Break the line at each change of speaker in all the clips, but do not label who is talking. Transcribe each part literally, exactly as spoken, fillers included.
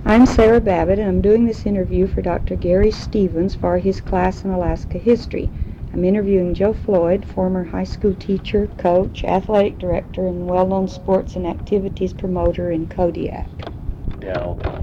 I'm Sarah Babbitt, and I'm doing this interview for Doctor Gary Stevens for his class in Alaska History. I'm interviewing Joe Floyd, former high school teacher, coach, athletic director, and well-known sports and activities promoter in Kodiak.
Yeah, okay.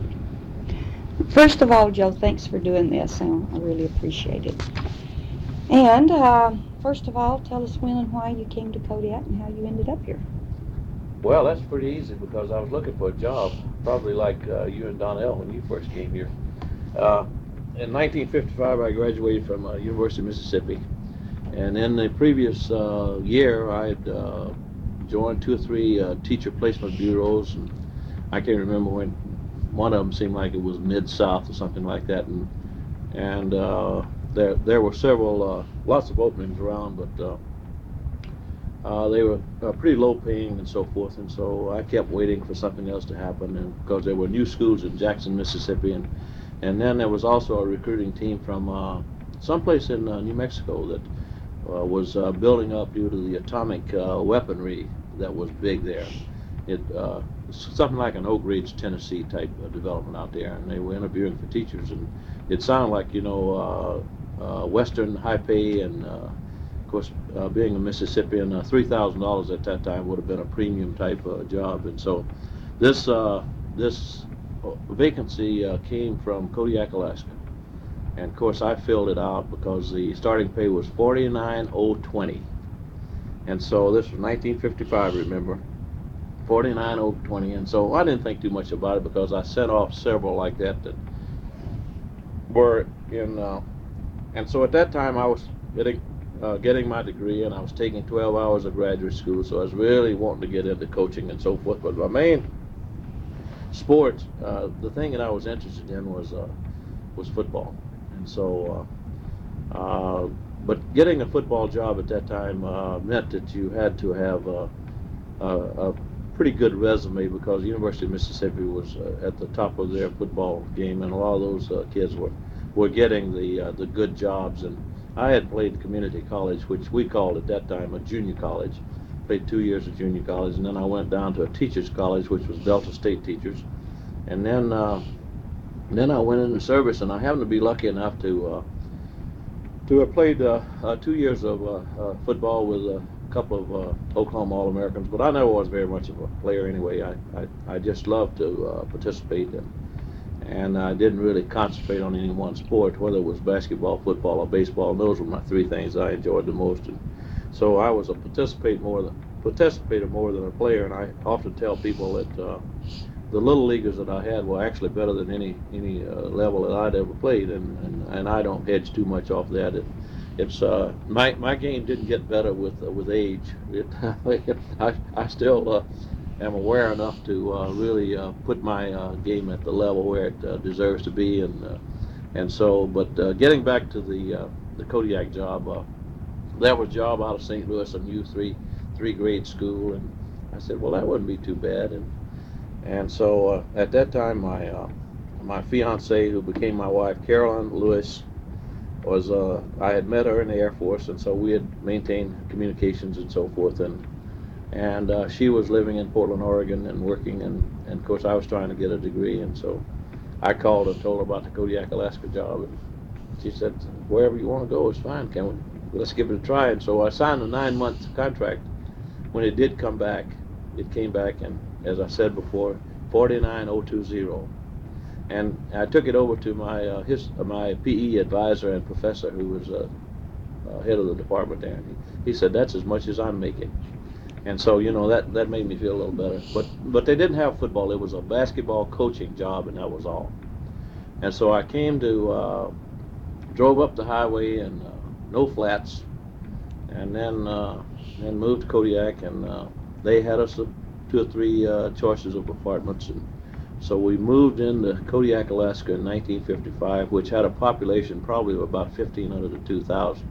First of all, Joe, thanks for doing this. I really appreciate it. And uh, first of all, tell us when and why you came to Kodiak and how you ended up here.
Well, that's pretty easy because I was looking for a job, probably like uh, you and Donnell when you first came here. Uh, in nineteen fifty-five, I graduated from uh, University of Mississippi, and in the previous uh, year, I had uh, joined two or three uh, teacher placement bureaus, and I can't remember when one of them seemed like it was Mid-South or something like that, and and uh, there there were several, uh, lots of openings around, but uh, Uh, they were uh, pretty low paying and so forth, and so I kept waiting for something else to happen, and because there were new schools in Jackson, Mississippi, and and then there was also a recruiting team from uh, someplace in uh, New Mexico that uh, was uh, building up due to the atomic uh, weaponry that was big there. It uh, something like an Oak Ridge, Tennessee type of development out there, and they were interviewing for teachers, and it sounded like you know uh, uh, Western high pay and. Uh, Of course, uh, being a Mississippian, uh, three thousand dollars at that time would have been a premium type uh, job, and so this uh, this vacancy uh, came from Kodiak, Alaska, and of course I filled it out because the starting pay was forty-nine oh twenty, and so this was nineteen fifty-five. Remember, forty-nine oh twenty, and so I didn't think too much about it because I sent off several like that that were in, uh, and so at that time I was getting uh, getting my degree, and I was taking twelve hours of graduate school, so I was really wanting to get into coaching and so forth. But my main sport, uh, the thing that I was interested in was uh, was football, and so. Uh, uh, but getting a football job at that time uh, meant that you had to have a, a, a pretty good resume because the University of Mississippi was uh, at the top of their football game, and a lot of those uh, kids were were getting the uh, the good jobs. And I had played community college, which we called at that time a junior college. Played two years of junior college, and then I went down to a teachers college, which was Delta State Teachers, and then uh, then I went into service, and I happened to be lucky enough to uh, to have played uh, uh, two years of uh, uh, football with a couple of uh, Oklahoma All-Americans, but I never was very much of a player anyway. I I, I just loved to uh, participate in. And I didn't really concentrate on any one sport, whether it was basketball, football, or baseball. And those were my three things I enjoyed the most. And so I was a participate more than participator more than a player. And I often tell people that uh, the little leaguers that I had were actually better than any any uh, level that I'd ever played. And, and, and I don't hedge too much off that. It, it's uh, my my game didn't get better with uh, with age. It, I I still. Uh, am aware enough to uh, really uh, put my uh, game at the level where it uh, deserves to be, and uh, and so. But uh, getting back to the uh, the Kodiak job, uh, that was a job out of Saint Louis, a new three three grade school, and I said, well, that wouldn't be too bad, and and so uh, at that time, my uh, my fiance, who became my wife, Carolyn Lewis, was uh, I had met her in the Air Force, and so we had maintained communications and so forth, and. And uh, she was living in Portland, Oregon, and working, and, and of course I was trying to get a degree, and so I called and told her about the Kodiak, Alaska job, and she said, wherever you want to go is fine, can we, let's give it a try. And so I signed a nine-month contract. When it did come back, it came back, and as I said before, forty-nine oh twenty. And I took it over to my uh, his, uh, my P E advisor and professor, who was uh, uh, head of the department there, and he, he said, that's as much as I'm making. And so, you know, that, that made me feel a little better. But but they didn't have football. It was a basketball coaching job, and that was all. And so I came to, uh, drove up the highway and uh, no flats, and then uh, then moved to Kodiak, and uh, they had us a, two or three uh, choices of apartments. And so we moved into Kodiak, Alaska in nineteen fifty-five, which had a population probably of about fifteen hundred to two thousand.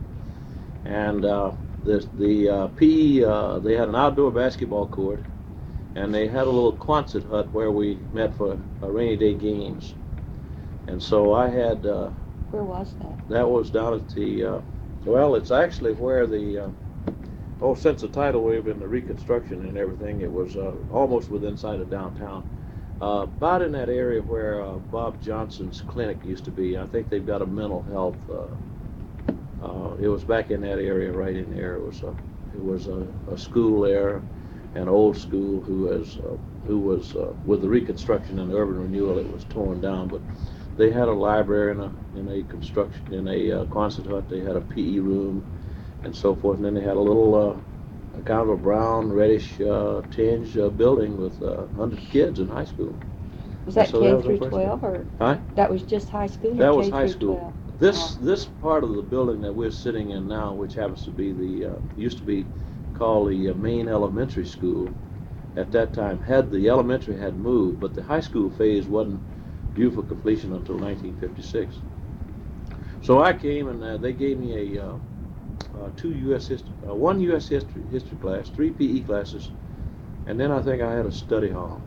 And uh, the, the uh, P E, uh, they had an outdoor basketball court, and they had a little Quonset hut where we met for uh, rainy day games. And so I had... Uh,
Where was that?
That was down at the... Uh, well, it's actually where the... Uh, oh, since the tidal wave and the reconstruction and everything, it was uh, almost within sight of downtown. uh, about in that area where uh, Bob Johnson's clinic used to be. I think they've got a mental health. Uh, uh, it was back in that area, right in there. It was a, it was a, a school there, an old school who was uh, who was uh, with the reconstruction and urban renewal. It was torn down, but they had a library in a in a construction in a uh, Quonset hut. They had a P E room and so forth, and then they had a little. Uh, a kind of a brown reddish uh, tinge uh, building with uh, one hundred kids in high school.
Was
And
that
so
K
that was our
through
first
twelve,
game.
or
Huh?
that was just high school? Or
That was
K
high
through
school.
twelve?
This
Oh.
this part of the building that we're sitting in now, which happens to be the uh, used to be called the uh, main elementary school, at that time had the elementary had moved, but the high school phase wasn't due for completion until nineteen fifty-six. So I came and uh, they gave me a uh, uh, two U S history, uh, one U S history history class, three P E classes, and then I think I had a study hall.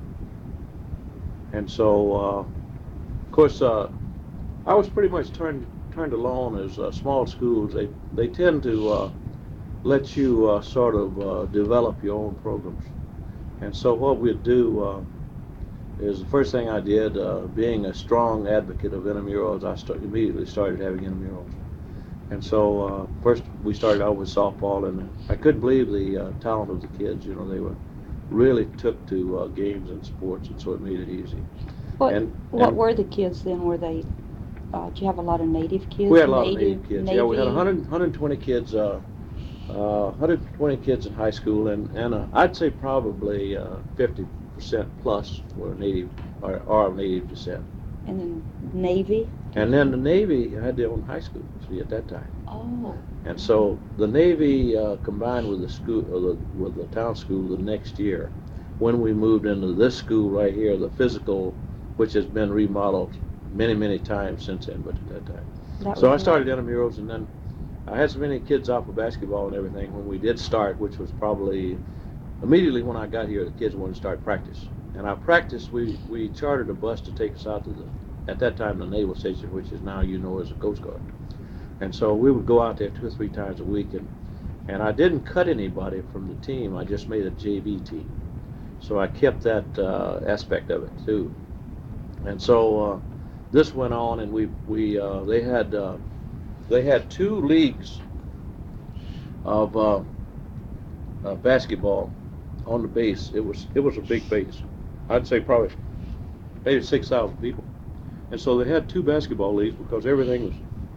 And so, uh, of course, uh, I was pretty much turned turned alone as uh, small schools. They they tend to uh, let you uh, sort of uh, develop your own programs. And so what we'd do uh, is the first thing I did, uh, being a strong advocate of intramurals, I start, immediately started having intramurals. And so uh, first we started out with softball, and I couldn't believe the uh, talent of the kids. You know, they were really took to uh, games and sports, and so it made it easy.
What
And
what
and
were the kids then? Were they? Uh, did you have a lot of native kids?
we had a lot of
Native,
native kids. Yeah, we had
Navy.
one hundred, one hundred twenty kids. Uh, uh, one hundred twenty kids in high school, and and uh, I'd say probably uh, fifty percent plus were native or are of native descent.
And then Navy.
And then the Navy had their own high school, see, at that time.
Oh.
And so the Navy uh, combined with the school, uh, the, with the town school the next year, when we moved into this school right here, the physical, which has been remodeled many, many times since then, but at that time.
That
So I
was
started
right.
intramurals, and then I had so many kids out for basketball and everything when we did start, which was probably immediately when I got here, the kids wanted to start practice. And our practice, we, we chartered a bus to take us out to the, at that time, the Naval Station, which is now, you know, as a Coast Guard. And so we would go out there two or three times a week, and, and I didn't cut anybody from the team. I just made a J V team. So I kept that uh, aspect of it too. And so uh, this went on, and we we uh, they had uh, they had two leagues of uh, uh, basketball on the base. It was it was a big base. I'd say probably maybe six thousand people. And so they had two basketball leagues because everything was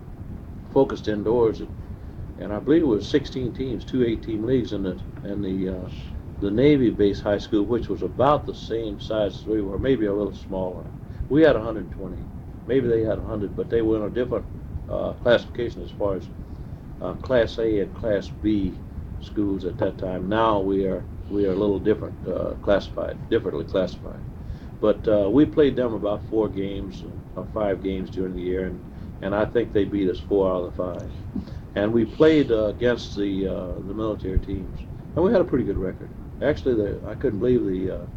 focused indoors. And, and I believe it was sixteen teams, two eight-team leagues in the in the uh, the Navy base high school, which was about the same size as we were, maybe a little smaller. We had one hundred twenty. Maybe they had one hundred, but they were in a different uh, classification as far as uh, Class A and Class B schools at that time. Now we are we are a little different, uh, classified, differently classified. But uh, we played them about four games or five games during the year, and, and I think they beat us four out of the five. And we played uh, against the uh, the military teams, and we had a pretty good record. Actually, the, I couldn't believe the uh,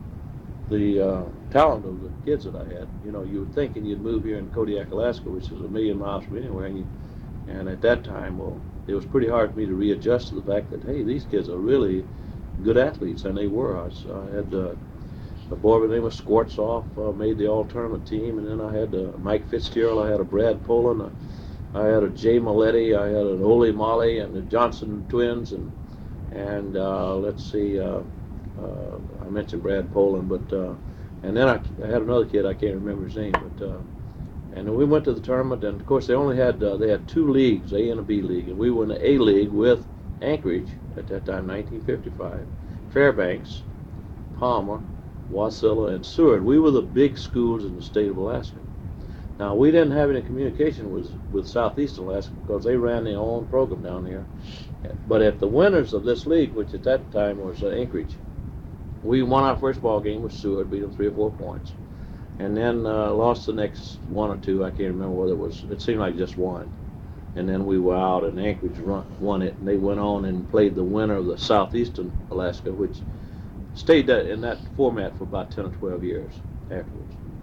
the uh, talent of the kids that I had. You know, you would think, and you'd move here in Kodiak, Alaska, which is a million miles from anywhere, and, you, and at that time, well, it was pretty hard for me to readjust to the fact that, hey, these kids are really good athletes, and they were. I, was, I had uh, a boy by the name of Squartzoff uh, made the all-tournament team, and then I had uh, Mike Fitzgerald, I had a Brad Poland, uh, I had a Jay Maletti, I had an Ole Molly, and the Johnson twins, and and uh, let's see, uh, uh, I mentioned Brad Poland, but uh, and then I, I had another kid, I can't remember his name, but uh, and then we went to the tournament, and of course they only had uh, they had two leagues, A and a B league, and we were in the A league with Anchorage at that time, nineteen fifty-five, Fairbanks, Palmer, Wasilla, and Seward. We were the big schools in the state of Alaska. Now, we didn't have any communication with, with Southeast Alaska because they ran their own program down there. But at the winners of this league, which at that time was uh, Anchorage, we won our first ball game with Seward, beat them three or four points. And then uh, lost the next one or two. I can't remember whether it was, it seemed like just one. And then we were out, and Anchorage run, won it. And they went on and played the winner of the Southeastern Alaska, which stayed that, in that format for about ten or twelve years afterwards.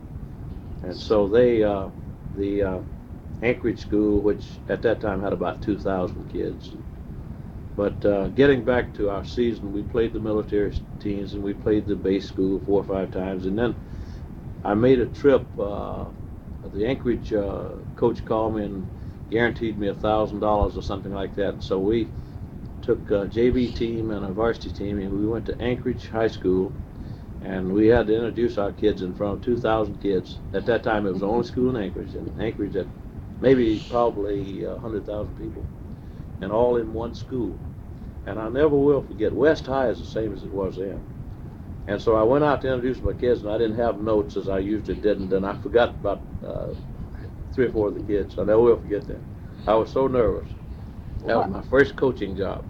And so they, uh, the uh, Anchorage school, which at that time had about two thousand kids, But uh, getting back to our season, we played the military teams and we played the base school four or five times. And then I made a trip. Uh, the Anchorage uh, coach called me and guaranteed me a thousand dollars or something like that. And so we took a J V team and a varsity team, and we went to Anchorage High School, and we had to introduce our kids in front of two thousand kids. At that time, it was the only school in Anchorage, and Anchorage had maybe probably one hundred thousand people, and all in one school. And I never will forget, West High is the same as it was then. And so I went out to introduce my kids, and I didn't have notes as I usually didn't, and I forgot about uh, three or four of the kids. I never will forget that. I was so nervous. That was my first coaching job.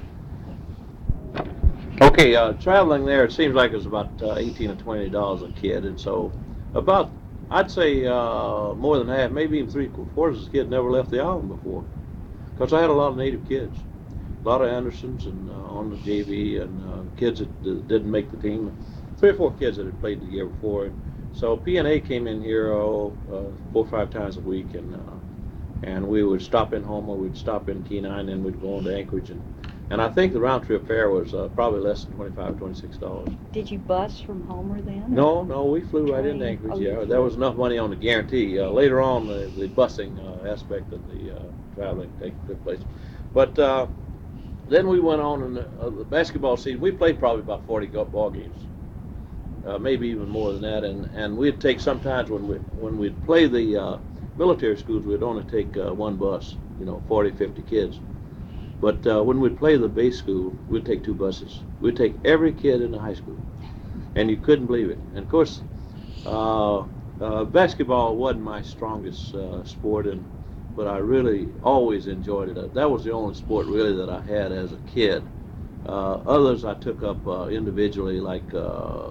Okay, uh, traveling there, it seems like it was about uh, eighteen or twenty dollars a kid, and so about, I'd say uh, more than half, maybe even three quarters of the kids never left the island before, because I had a lot of native kids, a lot of Andersons and uh, on the J V, and uh, kids that uh, didn't make the team, three or four kids that had played the year before. And so P N A came in here oh, uh, four or five times a week, and uh, and we would stop in Homer, we'd stop in Kenai, and then we'd go on to Anchorage. And, and I think the round trip fare was uh, probably less than twenty-five, twenty-six dollars.
Did you bus from Homer then?
No, no, we flew right into
Train?
Anchorage.
Oh,
Yeah,
you
there
flew.
was enough money on the guarantee. Uh, later on, the, the busing uh, aspect of the uh, traveling take, took place. But uh, then we went on in the, uh, the basketball season. We played probably about forty go- ball games, uh, maybe even more than that. And, and we'd take sometimes when we when we'd play the uh, military schools, we'd only take uh, one bus, you know, forty, fifty kids. But uh, when we'd play the base school, we'd take two buses. We'd take every kid in the high school, and you couldn't believe it. And of course, uh, uh, basketball wasn't my strongest uh, sport, and but I really always enjoyed it. That was the only sport really that I had as a kid. Uh, others I took up uh, individually, like uh,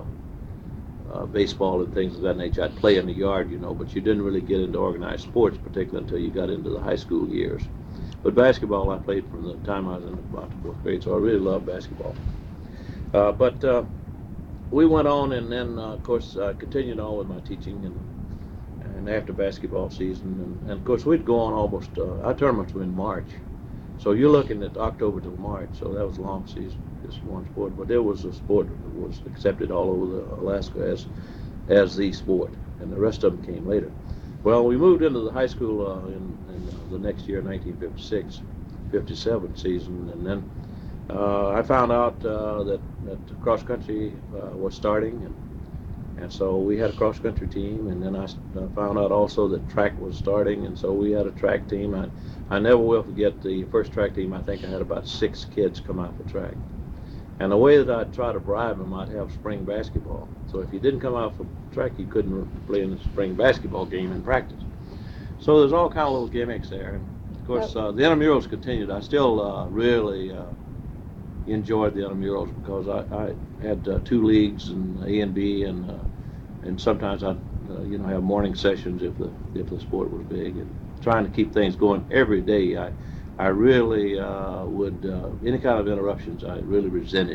uh, baseball and things of that nature. I'd play in the yard, you know, but you didn't really get into organized sports, particularly until you got into the high school years. But basketball I played from the time I was in about the fourth grade, so I really loved basketball. Uh, but uh, we went on, and then uh, of course I continued on with my teaching, and, and after basketball season, and, and of course we'd go on almost, uh, our tournaments were in March. So you're looking at October to March, so that was a long season, just one sport. But there was a sport that was accepted all over the Alaska as, as the sport, and the rest of them came later. Well, we moved into the high school uh, in, in uh, the next year, nineteen fifty-six, fifty-seven season, and then uh, I found out uh, that, that cross country uh, was starting, and, and so we had a cross country team, and then I uh, found out also that track was starting, and so we had a track team. I, I never will forget the first track team. I think I had about six kids come out for track. And the way that I'd try to bribe them, I'd have spring basketball. So if you didn't come out for track, you couldn't play in the spring basketball game in practice. So there's all kind of little gimmicks there. And of course, uh, the intramurals continued. I still uh, really uh, enjoyed the intramurals because I, I had uh, two leagues, and A and B, and uh, and sometimes I'd uh, you know have morning sessions if the if the sport was big, and trying to keep things going every day. I I really uh, would, uh, any kind of interruptions, I really resented.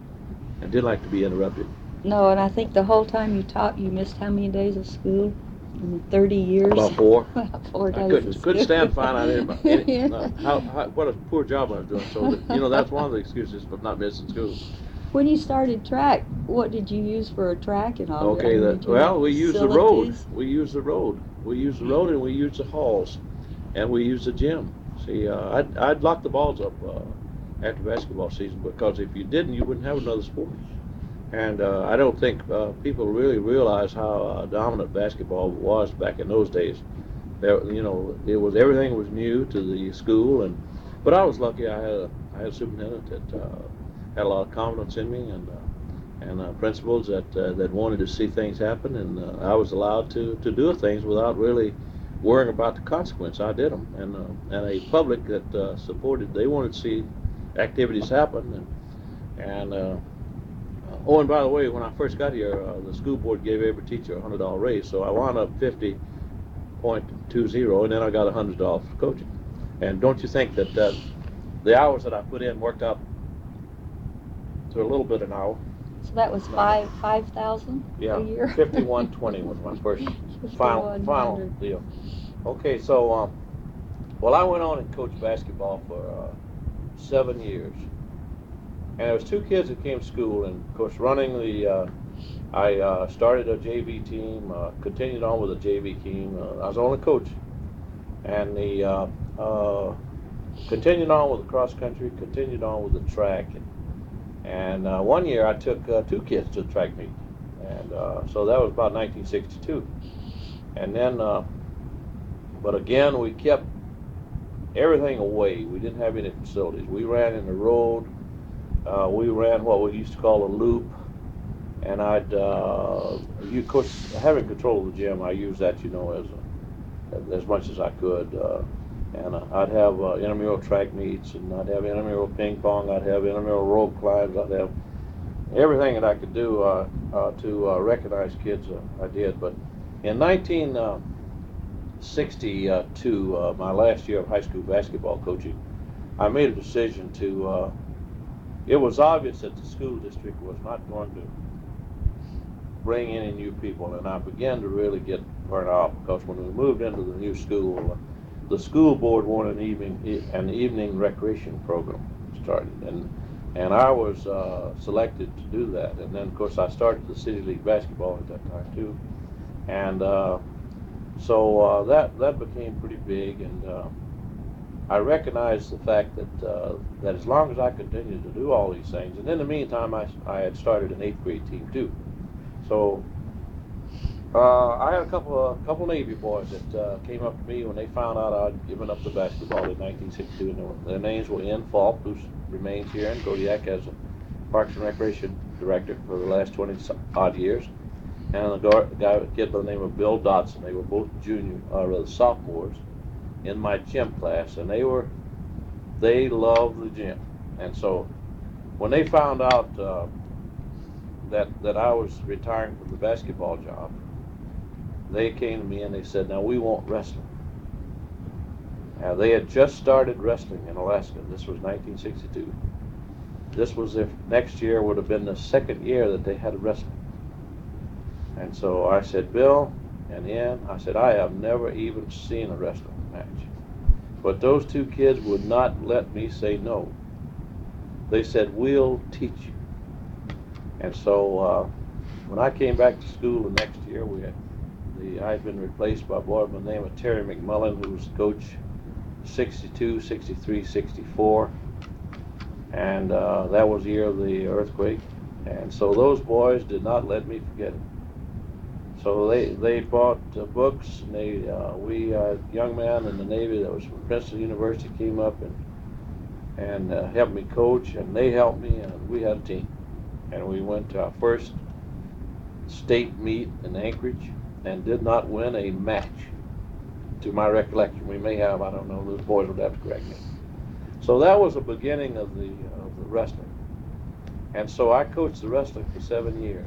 I didn't like to be interrupted.
No, and I think the whole time you taught, you missed how many days of school in thirty years?
About four.
About four days
I couldn't,
of
couldn't
school.
stand finding out any,
Yeah.
uh, how, how, what a poor job I was doing. So, that, you know, that's one of the excuses for not missing school.
When you started track, what did you use for a track and all that?
Okay,
I mean,
that,
did you
well,
have
we used the road.
facilities?
We used the road. We used the road, and we used the halls, and we used the gym. See, uh, I'd, I'd lock the balls up uh, after basketball season, because if you didn't, you wouldn't have another sport. And uh, I don't think uh, people really realize how uh, dominant basketball was back in those days. There, you know, it was everything was new to the school, and but I was lucky. I had a, I had a superintendent that uh, had a lot of confidence in me, and uh, and uh, principals that uh, that wanted to see things happen, and uh, I was allowed to to do things without really worrying about the consequence. I did them, and uh, and a public that uh, supported. They wanted to see activities happen, and and. Uh, oh, and by the way, when I first got here, uh, the school board gave every teacher a hundred dollar raise, so I wound up fifty point two zero, and then I got a hundred dollars for coaching. And don't you think that uh, the hours that I put in worked out to a little bit an hour?
So that was five five thousand
Yeah,
a year.
fifty-one twenty was my first final final deal. Okay, so um, well, I went on and coached basketball for uh, seven years. And there was two kids that came to school, and of course running the, uh, I uh, started a J V team, uh, continued on with a J V team. Uh, I was the only coach, and the uh, uh, continued on with the cross country, continued on with the track, and, and uh, one year I took uh, two kids to the track meet, and uh, so that was about nineteen sixty-two. And then, uh, but again, we kept everything away. We didn't have any facilities. We ran in the road. Uh, we ran what we used to call a loop, and I'd, uh, you, of course, having control of the gym, I used that, you know, as a, as much as I could. Uh, and uh, I'd have uh, intramural track meets, and I'd have intramural ping pong. I'd have intramural rope climbs. I'd have everything that I could do uh, uh, to uh, recognize kids. Uh, I did. But in nineteen sixty-two, uh, my last year of high school basketball coaching, I made a decision to. Uh, it was obvious that the school district was not going to bring any new people, and I began to really get burnt out because when we moved into the new school, uh, the school board wanted an evening an evening recreation program started, and and I was uh, selected to do that. And then of course I started the City League basketball at that time too, and uh, so uh, that that became pretty big, and uh, I recognized the fact that uh, that as long as I continued to do all these things, and in the meantime I, I had started an eighth grade team too. So uh, I had a couple of couple Navy boys that uh, came up to me when they found out I'd given up the basketball in nineteen sixty-two. And were, their names were Ian Falk, who remains here in Kodiak as a Parks and Recreation Director for the last twenty odd years, and a guy, a kid by the name of Bill Dotson. They were both junior, uh, rather sophomores, in my gym class, and they were they loved the gym. And so when they found out uh, that that I was retiring from the basketball job, they came to me and they said, "Now we want wrestling." Now they had just started wrestling in Alaska. This was nineteen sixty-two. This was their next year would have been the second year that they had wrestling. And so I said, "Bill and Ian," I said, "I have never even seen a wrestling match." But those two kids would not let me say no. They said, "We'll teach you." And so uh, when I came back to school the next year, we had the I had been replaced by a boy by the name of Terry McMullen, who was coach sixty-two, sixty-three, sixty-four, and uh, that was the year of the earthquake. And so those boys did not let me forget it. So they they bought uh, books, and they uh, we uh, young man in the Navy that was from Princeton University came up and and uh, helped me coach, and they helped me, and we had a team, and we went to our first state meet in Anchorage and did not win a match. To my recollection, we may have, I don't know, those boys would have to correct me. So that was the beginning of the of the wrestling, and so I coached the wrestling for seven years.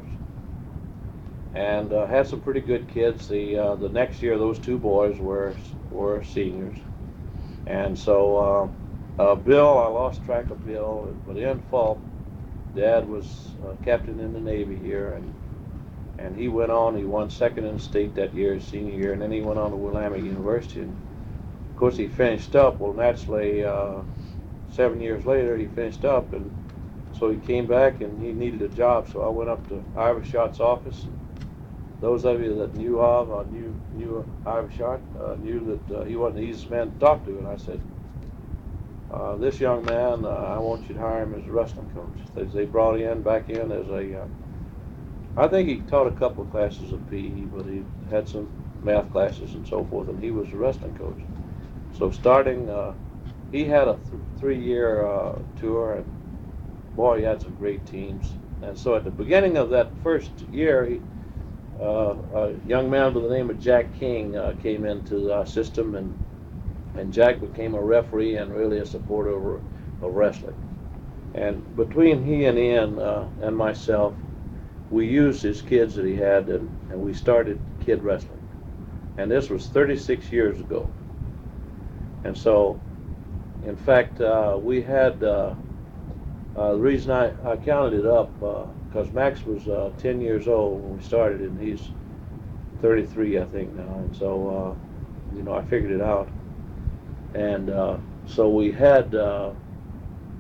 And uh, had some pretty good kids. The uh, the next year, those two boys were were seniors, and so uh, uh, Bill, I lost track of Bill, but Ian Falk, Dad was uh, captain in the Navy here, and and he went on. He won second in the state that year, his senior year, and then he went on to Willamette University. And of course, he finished up. Well, naturally, uh, seven years later, he finished up, and so he came back and he needed a job. So I went up to Ivershot's office. Those of you that knew of, uh, knew, knew Ivershot, uh, knew that uh, he wasn't the easiest man to talk to. And I said, uh, this young man, uh, I want you to hire him as a wrestling coach. They, they brought him back in as a, uh, I think he taught a couple of classes of P E, but he had some math classes and so forth, and he was a wrestling coach. So starting, uh, he had a th three-year uh, tour, and boy, he had some great teams. And so at the beginning of that first year, he, Uh, a young man by the name of Jack King uh, came into our system, and and Jack became a referee and really a supporter of, of wrestling. And between he and Ian uh, and myself, we used his kids that he had, and, and we started kid wrestling. And this was thirty-six years ago. And so, in fact, uh, we had, uh, uh, the reason I, I counted it up, uh, because Max was uh, ten years old when we started, and he's thirty-three, I think, now. And so, uh, you know, I figured it out. And uh, so we had uh,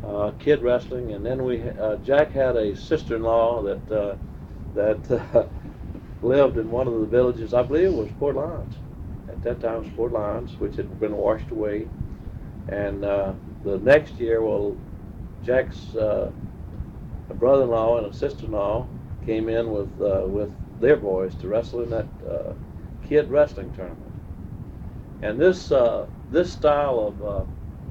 uh, kid wrestling, and then we uh, Jack had a sister-in-law that uh, that uh, lived in one of the villages. I believe it was Port Lands. At that time, it was Port Lands, which had been washed away. And uh, the next year, well, Jack's uh, brother-in-law and a sister-in-law came in with uh, with their boys to wrestle in that uh, kid wrestling tournament. And this uh, this style of uh,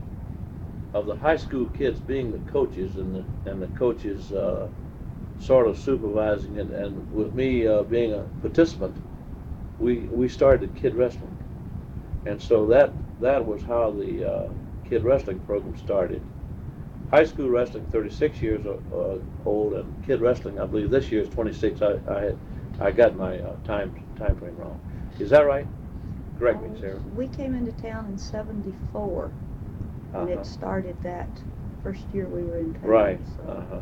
of the high school kids being the coaches and the and the coaches uh, sort of supervising it, and with me uh, being a participant, we we started kid wrestling, and so that that was how the uh, kid wrestling program started. High school wrestling, thirty-six years uh, old, and kid wrestling, I believe this year is twenty-six. I I, had, I got my uh, time time frame wrong. Is that right? Correct me, Sarah.
We came into town in seventy-four, and
Uh-huh.
it started that first year we were in town.
Right.
So.
Uh-huh.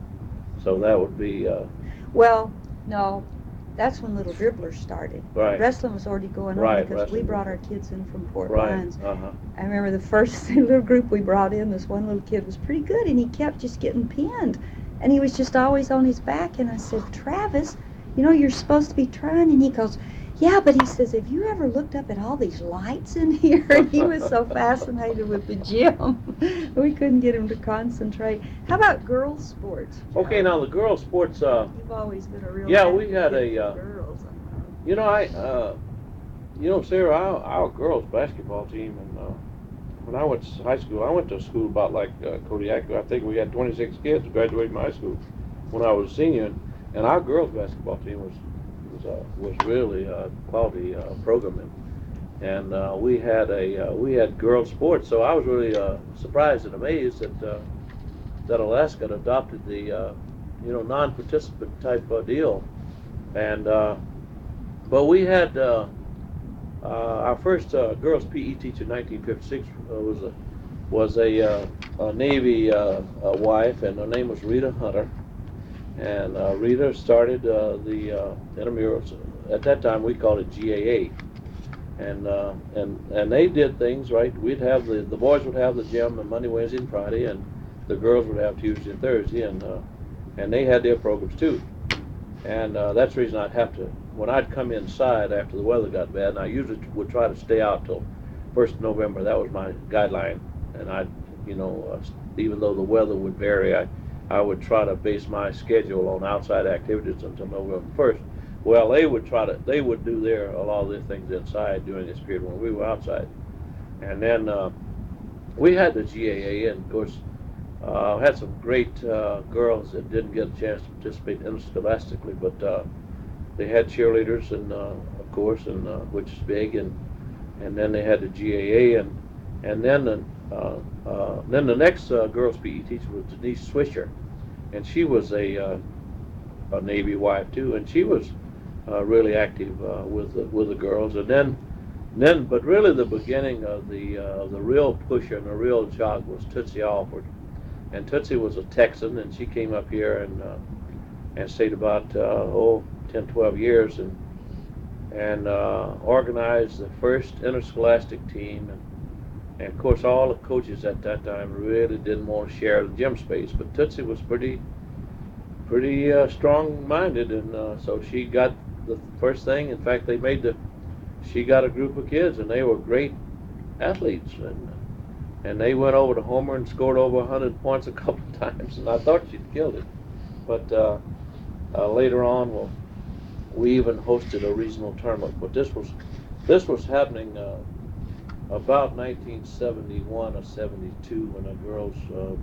So that would be. Uh,
Well, no, that's when Little Dribblers started.
Right.
Wrestling was already going on
Right,
because we
wrestling.
brought our kids in from Port
right.
Lyons.
Uh-huh.
I remember the first little group we brought in, this one little kid was pretty good, and he kept just getting pinned. And he was just always on his back, and I said, Travis, you know, you're supposed to be trying. And he goes, yeah, but he says, have you ever looked up at all these lights in here? And he was so fascinated with the gym. We couldn't get him to concentrate. How about girls' sports?
Okay, now the girls' sports, uh,
You've always been a real
Yeah, we had
advocate
a, uh,
for girls.
you know, I, uh, you know, Sarah, our, our girls' basketball team, and uh, when I went to high school, I went to school about like uh, Kodiak. I think we had twenty-six kids graduating from high school when I was a senior, and our girls' basketball team was was uh, was really a quality uh, programming, and uh, we had a uh, we had girls' sports. So I was really uh, surprised and amazed that uh, that Alaska had adopted the uh, you know non-participant type uh, deal, and uh, but we had. Uh, Uh, our first uh, girls' P E teacher in nineteen fifty-six uh, was a was a, uh, a Navy uh, uh, wife, and her name was Rita Hunter. And uh, Rita started uh, the uh, intramurals. At that time, we called it G A A. And uh, and and they did things right. We'd have the the boys would have the gym on Monday, Wednesday, and Friday, and the girls would have Tuesday and Thursday, and uh, and they had their programs too. And uh, that's the reason I'd have to, when I'd come inside after the weather got bad, and I usually would try to stay out till first of November. That was my guideline. And I'd, you know, uh, even though the weather would vary, I, I would try to base my schedule on outside activities until November first. Well, they would try to, they would do their, a lot of their things inside during this period when we were outside. And then uh, we had the G A A, and of course, Uh, had some great uh, girls that didn't get a chance to participate interscholastically, but uh, they had cheerleaders, and uh, of course, and uh, which is big, and and then they had the G A A, and and then the uh, uh, then the next uh, girls P E teacher was Denise Swisher, and she was a uh, a Navy wife too, and she was uh, really active uh, with the, with the girls, and then then but really the beginning of the uh, the real pusher and the real jog was Tootsie Alford. And Tootsie was a Texan, and she came up here and uh, and stayed about uh, oh ten, twelve years, and and uh, organized the first interscholastic team. And, and of course, all the coaches at that time really didn't want to share the gym space, but Tootsie was pretty pretty uh, strong-minded, and uh, so she got the first thing. In fact, they made the she got a group of kids, and they were great athletes, and. And they went over to Homer and scored over one hundred points a couple of times, and I thought she'd killed it. But uh, uh, later on, well, we even hosted a regional tournament. But this was this was happening uh, about nineteen seventy-one or seventy-two, when the girls uh,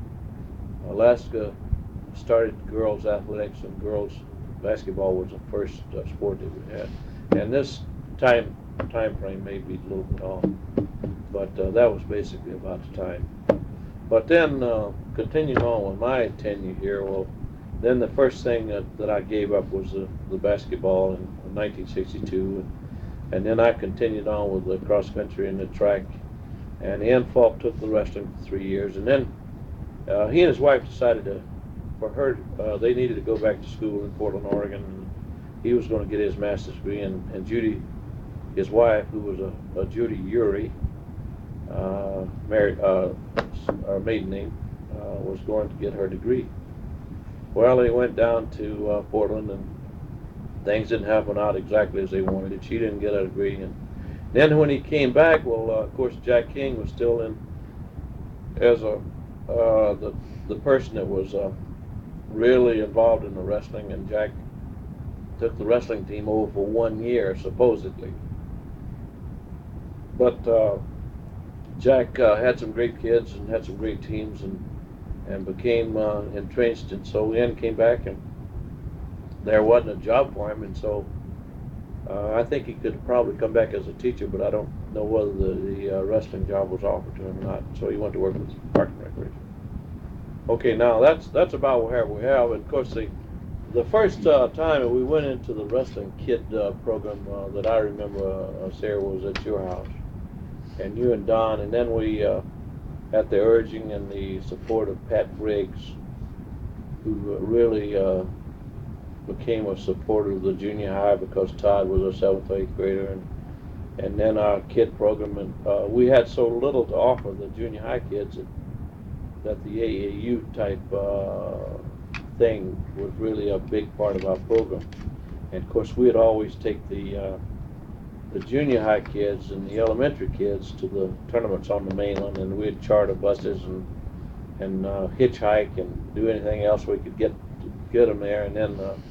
Alaska started girls athletics, and girls basketball was the first uh, sport that we had. And this time time frame may be a little bit off. But uh, that was basically about the time. But then, uh, continuing on with my tenure here, well, then the first thing that, that I gave up was the, the basketball in, in nineteen sixty-two. And, and then I continued on with the cross country and the track. And Ian Falk took the wrestling for three years. And then uh, he and his wife decided to, for her, uh, they needed to go back to school in Portland, Oregon. And he was going to get his master's degree. And, and Judy, his wife, who was a, a Judy Urey, Uh, married, uh, our maiden name, uh, was going to get her degree. Well, he went down to uh, Portland, and things didn't happen out exactly as they wanted. She didn't get a degree, and then when he came back, well, uh, of course, Jack King was still in as a uh, the the person that was uh, really involved in the wrestling, and Jack took the wrestling team over for one year, supposedly. But uh, Jack uh, had some great kids and had some great teams, and and became uh, entrenched, and so Ian came back, and there wasn't a job for him, and so uh, I think he could probably come back as a teacher, but I don't know whether the, the uh, wrestling job was offered to him or not. So he went to work with Park and Recreation. Okay, now that's that's about where we have. And of course, the the first uh, time that we went into the wrestling kid uh, program uh, that I remember, uh, Sarah, was at your house, and you and Don, and then we, uh, at the urging and the support of Pat Briggs, who really uh, became a supporter of the junior high because Todd was a seventh, eighth grader, and and then our kid program, and uh, we had so little to offer the junior high kids that, that the A A U type uh, thing was really a big part of our program. And of course, we'd always take the uh, the junior high kids and the elementary kids to the tournaments on the mainland, and we'd charter buses and and uh, hitchhike and do anything else we could get get them there. And then uh,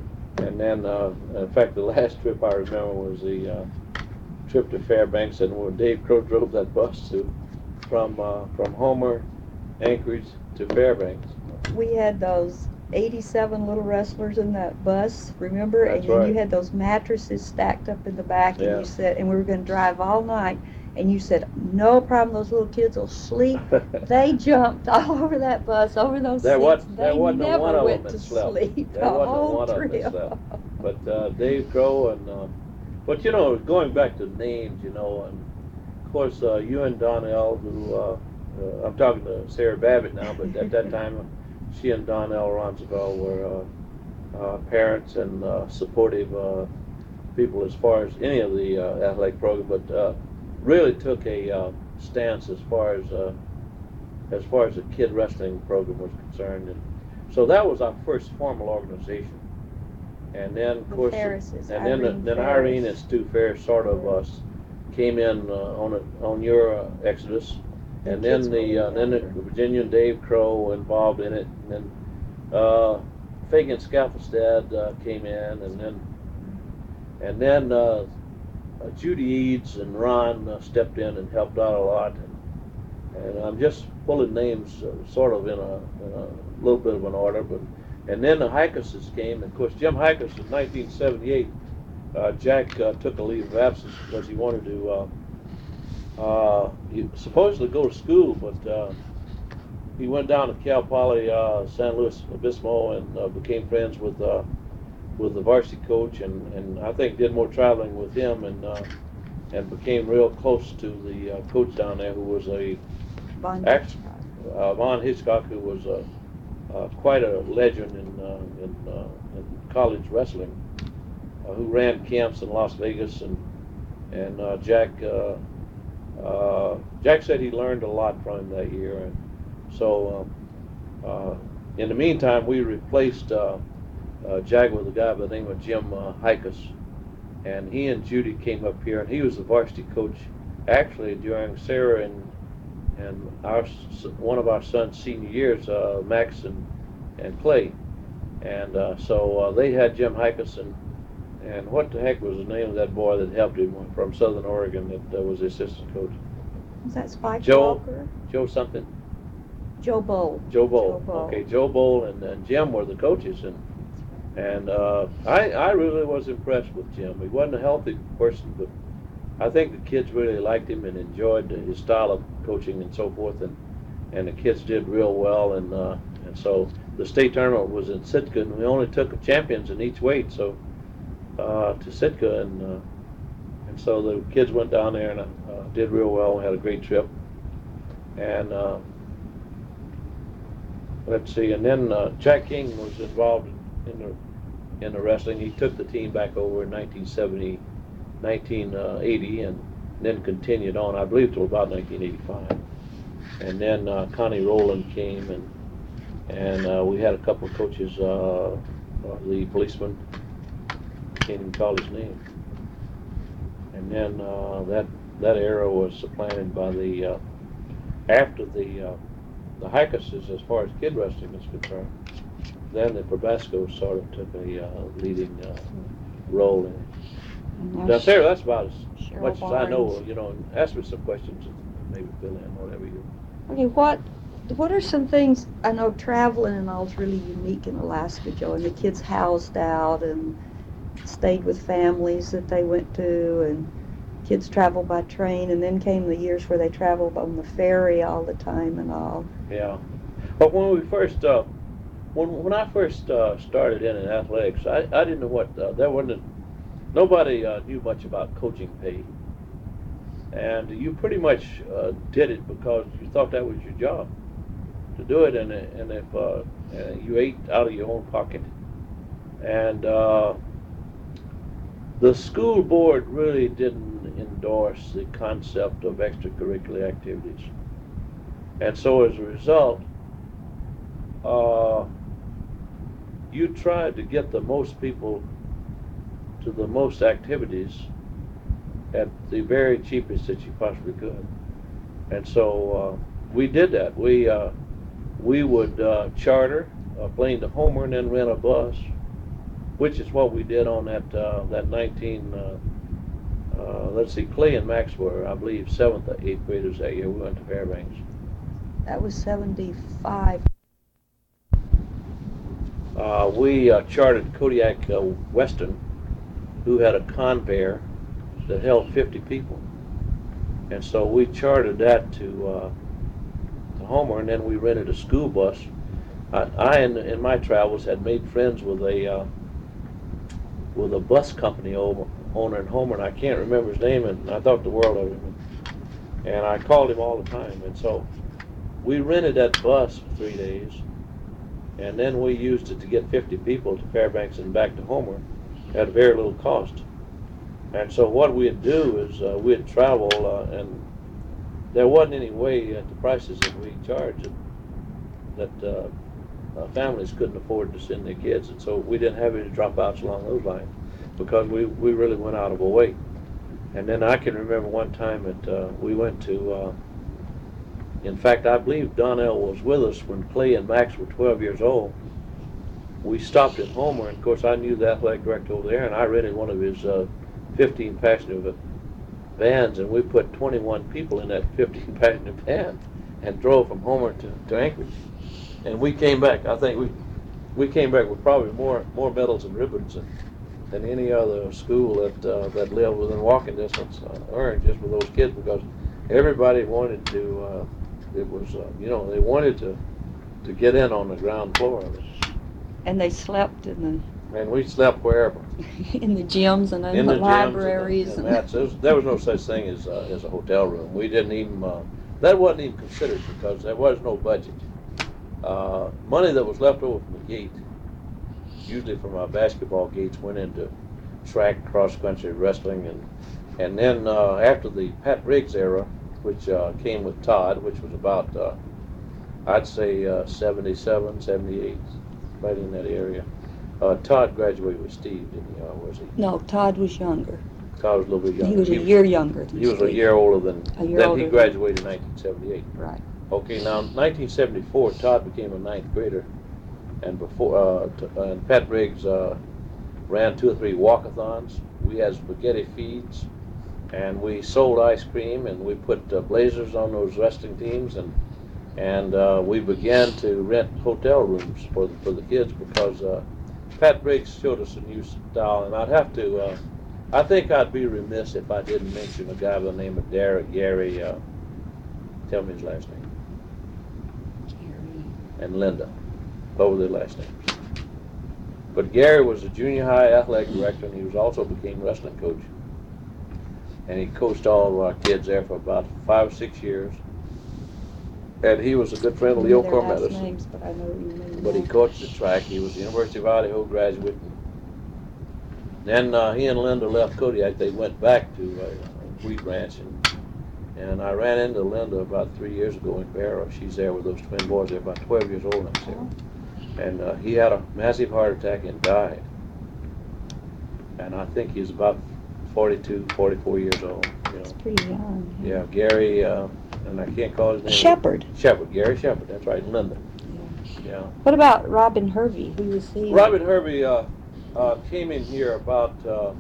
and then uh, in fact, the last trip I remember was the uh, trip to Fairbanks, and when Dave Crow drove that bus to from uh, from Homer, Anchorage to Fairbanks.
We had those eighty-seven little wrestlers in that bus, remember?
That's
and then
right.
you had those mattresses stacked up in the back, and
Yeah.
you said, and we were going to drive all night, and you said, no problem, those little kids will sleep. They jumped all over that bus, over those
There
seats.
was-
They
there wasn't a
never
one of
went
them
to
that slept.
sleep
There
the
wasn't a
whole
one of them that
trip.
slept. But uh, Dave Crow and, uh, but you know, going back to names, you know, and of course, uh, you and Donnell, who, uh, uh, I'm talking to Sarah Babbitt now, but at that time, she and Donnell Ronceville were uh, uh, parents and uh, supportive uh, people as far as any of the uh, athletic program, but uh, really took a uh, stance as far as uh, as far as the kid wrestling program was concerned. And so that was our first formal organization. And then, of
The
course,
Ferrises,
and then
Irene
then
Ferris.
Irene and Stu Ferris sort of uh, came in uh, on it on your uh, exodus,
The
and then
kids
the
were
uh, then the
younger.
Virginia and Dave Crow involved in it, and then uh, Fagan Scaffelstad uh, came in, and then and then uh, uh, Judy Eads and Ron uh, stepped in and helped out a lot. And, and I'm just pulling names uh, sort of in a, in a little bit of an order, but and then the Hicuses came, and of course Jim Hicus in nineteen seventy-eight, uh, Jack uh, took a leave of absence because he wanted to uh, uh, he supposedly go to school, but uh, he went down to Cal Poly uh, San Luis Obispo and uh, became friends with uh, with the varsity coach, and, and I think did more traveling with him, and uh, and became real close to the uh, coach down there, who was a
Von
act,
Hitchcock.
uh, Von Hitchcock, who was a Uh, quite a legend in uh, in, uh, in college wrestling, uh, who ran camps in Las Vegas, and and uh, Jack uh, uh, Jack said he learned a lot from him that year, and so um, uh, in the meantime we replaced uh, uh, Jack with a guy by the name of Jim uh, Hicus, and he and Judy came up here, and he was the varsity coach actually during Sarah and and our one of our son's senior years, uh, Max and and Clay, and uh, so uh, they had Jim Hicus, and and what the heck was the name of that boy that helped him from Southern Oregon that uh, was the assistant coach?
Was that Spike
Joe-
Walker?
Joe something.
Joe Bowl.
Joe Bowl.
Joe Bowl.
Okay, Joe Bowl and, and Jim were the coaches, and and uh, I I really was impressed with Jim. He wasn't a healthy person, but I think the kids really liked him and enjoyed his style of coaching and so forth, and and the kids did real well, and uh, and so the state tournament was in Sitka, and we only took champions in each weight, so uh, to Sitka, and uh, and so the kids went down there and uh, did real well. We had a great trip, and uh, let's see, and then uh, Jack King was involved in the in the wrestling. He took the team back over in nineteen seventy. nineteen eighty, and then continued on, I believe, till about nineteen eighty-five. And then uh, Connie Rowland came, and and uh, we had a couple of coaches. Uh, uh, the policeman, can't even call his name. And then uh, that that era was supplanted by the uh, after the uh, the Hickuses, as far as kid wrestling is concerned. Then the Probasco sort of took a uh, leading uh, role in it.
Now,
Now, Sarah, that's about as
Cheryl
much as I know.
Barnes.
You know, and ask me some questions, and maybe fill in whatever you.
Okay, what what are some things, I know traveling and all is really unique in Alaska, Joe, and the kids housed out and stayed with families that they went to, and kids traveled by train, and then came the years where they traveled on the ferry all the time and all.
Yeah, but when we first, uh, when when I first uh, started in, in athletics, I, I didn't know what uh, there wasn't. Nobody uh, knew much about coaching pay, and you pretty much uh, did it because you thought that was your job to do it, and and if uh, uh, you ate out of your own pocket, and uh, the school board really didn't endorse the concept of extracurricular activities, and so as a result, uh, you tried to get the most people to the most activities at the very cheapest that you possibly could. And so uh, we did that. We uh, we would uh, charter a plane to Homer and then rent a bus, which is what we did on that uh, that nineteen. Uh, uh, let's see, Clay and Max were, I believe, seventh or eighth graders that year. We went to Fairbanks.
That was seventy-five.
Uh, we uh, chartered Kodiak uh, Western, who had a Convair that held fifty people. And so we chartered that to, uh, to Homer, and then we rented a school bus. I, I in, in my travels, had made friends with a uh, with a bus company owner in Homer, and I can't remember his name, and I thought the world of him. And I called him all the time. And so we rented that bus for three days, and then we used it to get fifty people to Fairbanks and back to Homer at very little cost. And so what we'd do is uh, we'd travel, uh, and there wasn't any way at the prices that we charged that uh, uh, families couldn't afford to send their kids, and so we didn't have any dropouts along those lines because we, we really went out of our way. And then I can remember one time that uh, we went to, uh, in fact, I believe Donnell was with us when Clay and Max were twelve years old. We stopped at Homer, and of course I knew the athletic director over there, and I rented one of his uh, fifteen passenger vans, and we put twenty-one people in that fifteen passenger van and drove from Homer to, to Anchorage. And we came back, I think we we came back with probably more more medals and ribbons than, than any other school that uh, that lived within walking distance uh, earned, just with those kids, because everybody wanted to, uh, it was, uh, you know, they wanted to, to get in on the ground floor of it.
And they slept in
And we slept wherever.
the in the gyms and in,
In
the,
the gyms
libraries.
and, the, and that's, there, was, there was no such thing as uh, as a hotel room. We didn't even uh, that wasn't even considered because there was no budget. Uh, money that was left over from the gate, usually from our basketball gates, went into track, cross country, wrestling, and and then uh, after the Pat Riggs era, which uh, came with Todd, which was about uh, I'd say uh, seventy-seven, seventy-eight, right in that area. Uh, Todd graduated with Steve, didn't he? Or was he?
No, Todd was younger.
Todd was a little bit younger.
He was
he
a year younger than
He was
Steve.
a year older than.
A year
then
older
he
than-
graduated in nineteen seventy-eight.
Right.
Okay, now nineteen seventy-four, Todd became a ninth grader, and before uh, t- uh, and Pat Riggs uh, ran two or three walkathons. We had spaghetti feeds, and we sold ice cream, and we put uh, blazers on those wrestling teams, and and uh, we began to rent hotel rooms for the, for the kids because uh, Pat Briggs showed us a new style, and I'd have to, uh, I think I'd be remiss if I didn't mention a guy by the name of Derek Gary, uh, tell me his last name,
Gary.
and Linda, what were their last names? But Gary was a junior high athletic director, and he was also became wrestling coach. And he coached all of our kids there for about five or six years. And he was a good friend of Leo
Their last
Cormetis.
names, but I know you mean
But he
that.
coached the track. He was a University of Idaho graduate. Then uh, he and Linda left Kodiak. They went back to uh, Wheat Ranch, and And I ran into Linda about three years ago in Barrow. She's there with those twin boys. They're about twelve years old next year. And uh, he had a massive heart attack and died. And I think he's about forty-two, forty-four years old. You know.
It's pretty young.
Yeah, Gary, uh, and I can't call his name.
Shepherd.
Shepherd, Gary Shepherd, that's right, Linda.
Yeah.
Yeah.
What about Robin Hervey? Who was he?
Robin Hervey uh, uh, came in here about, uh,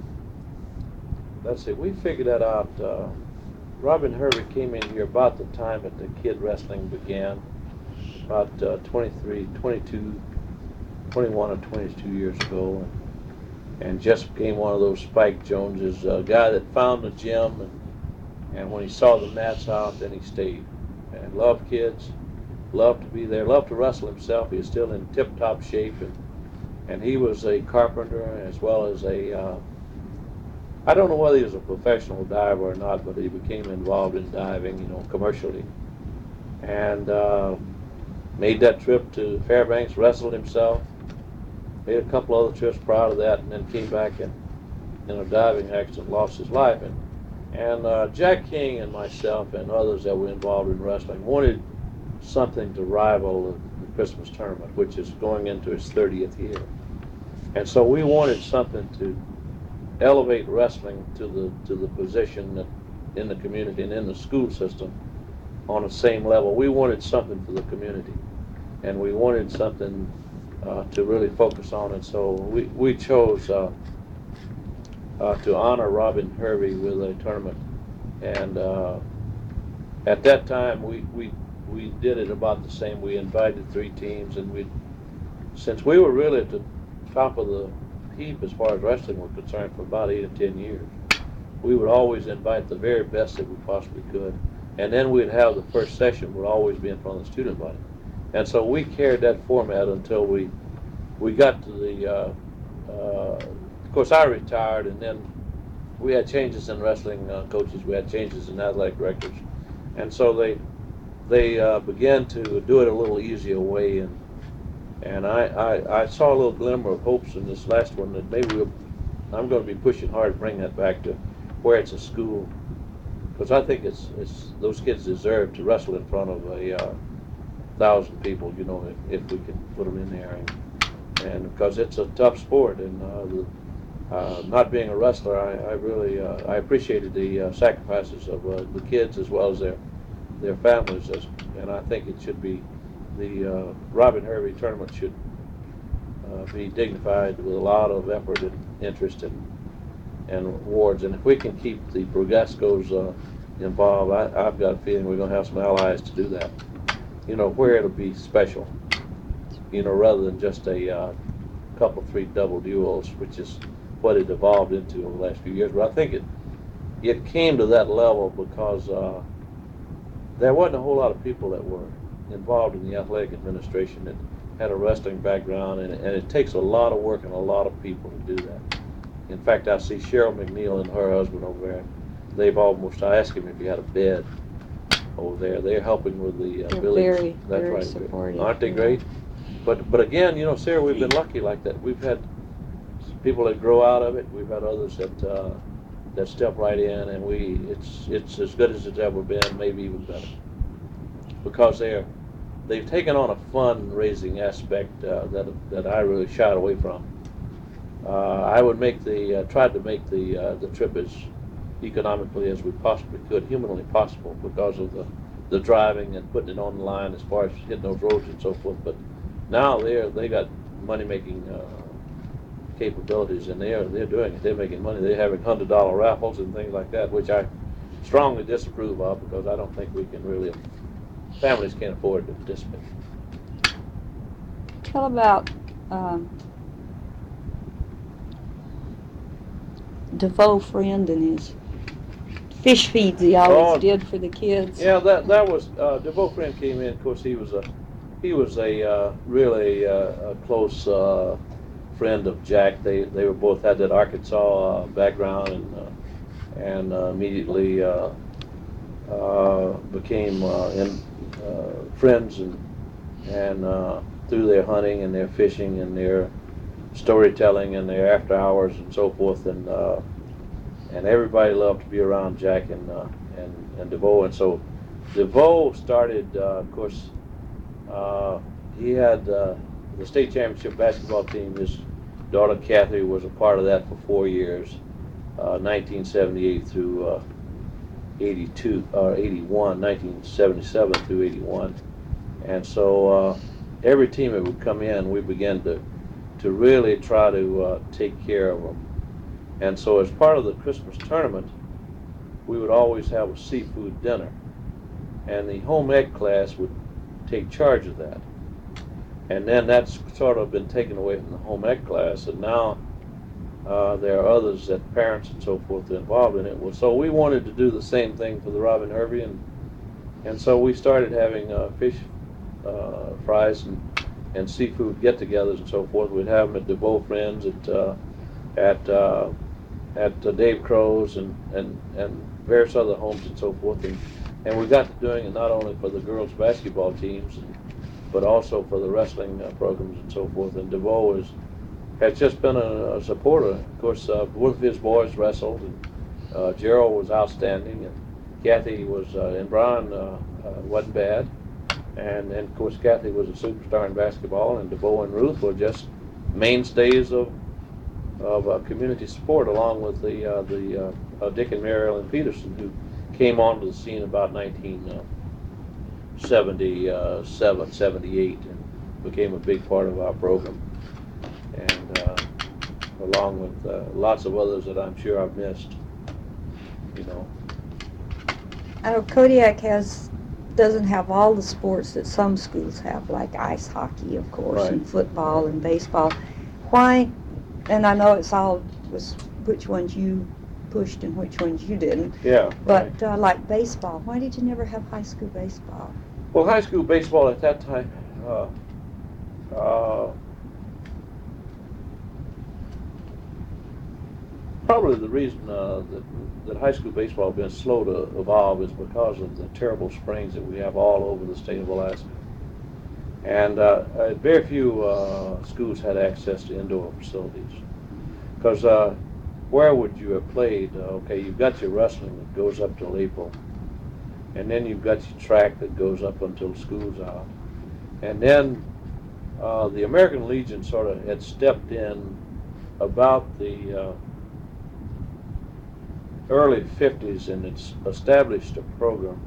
let's see, we figured that out. Uh, Robin Hervey came in here about the time that the kid wrestling began, about uh, twenty-three, twenty-two, twenty-one or twenty-two years ago, and, and just became one of those Spike Joneses, a guy that found the gym, and, and when he saw the mats out, then he stayed, and loved kids, loved to be there, loved to wrestle himself. He was still in tip-top shape, and, and he was a carpenter as well as a uh, I don't know whether he was a professional diver or not, but he became involved in diving, you know, commercially. And uh, made that trip to Fairbanks, wrestled himself, made a couple other trips prior to that, and then came back and in a diving accident lost his life. And, and uh, Jack King and myself and others that were involved in wrestling wanted something to rival the, the Christmas tournament, which is going into its thirtieth year. And so we wanted something to elevate wrestling to the to the position that in the community and in the school system on the same level. We wanted something for the community, and we wanted something uh, to really focus on. And so we we chose uh, uh, to honor Robin Hervey with a tournament. And uh, at that time, we we we did it about the same. We invited three teams, and we since we were really at the top of the heap as far as wrestling were concerned for about eight or ten years. We would always invite the very best that we possibly could, and then we'd have the first session would always be in front of the student body. And so we carried that format until we we got to the uh, uh, of course I retired, and then we had changes in wrestling uh, coaches, we had changes in athletic directors, and so they they uh, began to do it a little easier way. And And I, I, I saw a little glimmer of hopes in this last one that maybe we'll, I'm going to be pushing hard to bring that back to where it's a school, because I think it's it's those kids deserve to wrestle in front of a uh, thousand people, you know, if, if we can put them in there, and, and because it's a tough sport, and uh, the, uh, not being a wrestler, I, I really uh, I appreciated the uh, sacrifices of uh, the kids as well as their their families, as, and I think it should be. The uh, Robin Hervey tournament should uh, be dignified with a lot of effort and interest and and awards. And if we can keep the Brugascos uh, involved, I, I've got a feeling we're going to have some allies to do that. You know, where it'll be special. You know, rather than just a uh, couple, three double duels, which is what it evolved into over the last few years. But I think it it came to that level because uh, there wasn't a whole lot of people that were involved in the athletic administration that had a wrestling background, and, and it takes a lot of work and a lot of people to do that. In fact, I see Cheryl McNeil and her husband over there. They've almost, I asked him if he had a bed over there. They're helping with the uh,
They're
village.
very,
That's
very
right.
supportive.
Aren't they great? But but again, you know, Sarah, we've been lucky like that. We've had people that grow out of it. We've had others that uh, that step right in, and we it's it's as good as it's ever been, maybe even better, because they're they've taken on a fundraising aspect uh, that that I really shied away from. Uh, I would make the uh, tried to make the uh, the trip as economically as we possibly could, humanly possible, because of the the driving and putting it on the line as far as hitting those roads and so forth. But now they're they got money making uh, capabilities, and they're they're doing it. They're making money. They're having hundred dollar raffles and things like that, which I strongly disapprove of, because I don't think we can really. Families can't afford to participate.
Tell about um, DeVoe Friend and his fish feeds he always
Oh,
did for the kids.
Yeah, that that was uh, DeVoe Friend came in. Of course, he was a he was a uh, really uh, a close uh, friend of Jack. They they were both had that Arkansas uh, background, and uh, and uh, immediately uh, uh, became uh, in. Uh, friends, and and uh, through their hunting and their fishing and their storytelling and their after hours and so forth, and uh, and everybody loved to be around Jack and uh, and, and DeVoe. And so DeVoe started, uh, of course, uh, he had uh, the state championship basketball team. His daughter Kathy was a part of that for four years, uh, nineteen seventy-eight through uh, eighty-two, or eighty-one, nineteen seventy-seven through eighty-one. And so uh, every team that would come in, we began to, to really try to uh, take care of them. And so as part of the Christmas tournament, we would always have a seafood dinner. And the home ec class would take charge of that. And then that's sort of been taken away from the home ec class, and now uh, there are others that parents and so forth are involved in it. Well, so we wanted to do the same thing for the Robin Hervey, and and so we started having uh, fish uh, fries and, and seafood get-togethers and so forth. We'd have them at DeVoe Friends, at uh, at uh, at uh, Dave Crow's, and, and, and various other homes and so forth. And, and we got to doing it not only for the girls' basketball teams, but also for the wrestling uh, programs and so forth. And DeVoe is, has just been a, a supporter. Of course, uh, both of his boys wrestled, and uh, Gerald was outstanding, and Kathy was, uh, and Brian uh, uh, wasn't bad. And, and of course, Kathy was a superstar in basketball, and DeVoe and Ruth were just mainstays of of uh, community support, along with the uh, the uh, uh, Dick and Mary Ellen Peterson, who came onto the scene about nineteen seventy-seven, seventy-eight, and became a big part of our program. And uh, along with uh, lots of others that I'm sure I've missed, you know.
I know Kodiak has doesn't have all the sports that some schools have, like ice hockey, of course,
Right.
and football and baseball. Why? And I know it's all was which ones you pushed and which ones you didn't.
Yeah.
But
Right.
uh, like baseball, why did you never have high school baseball?
Well, high school baseball at that time, uh, uh, probably the reason uh, that, that high school baseball has been slow to evolve is because of the terrible springs that we have all over the state of Alaska. And uh, uh, very few uh, schools had access to indoor facilities. Because uh, where would you have played? Uh, okay, you've got your wrestling that goes up till April. And then you've got your track that goes up until school's out. And then uh, the American Legion sort of had stepped in about the uh, early fifties, and it's established a program.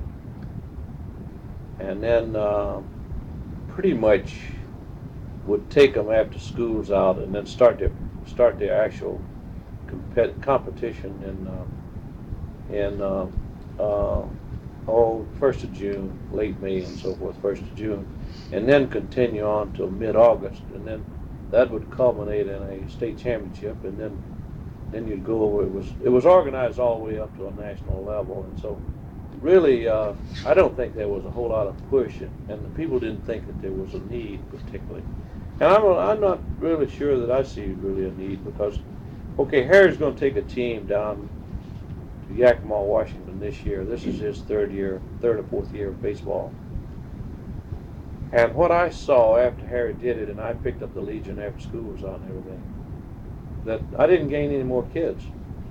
And then uh, pretty much would take them after school's out, and then start their start their actual compet competition in uh, in uh, uh, oh first of June, late May, and so forth, first of June, and then continue on till mid-August, and then that would culminate in a state championship, and then then you'd go over. It was it was organized all the way up to a national level, and so. Really, uh, I don't think there was a whole lot of push, and, and the people didn't think that there was a need particularly. And I'm, I'm not really sure that I see really a need, because, okay, Harry's going to take a team down to Yakima, Washington this year. This is his third year, third or fourth year of baseball. And what I saw after Harry did it, and I picked up the Legion after school was out and everything, that I didn't gain any more kids.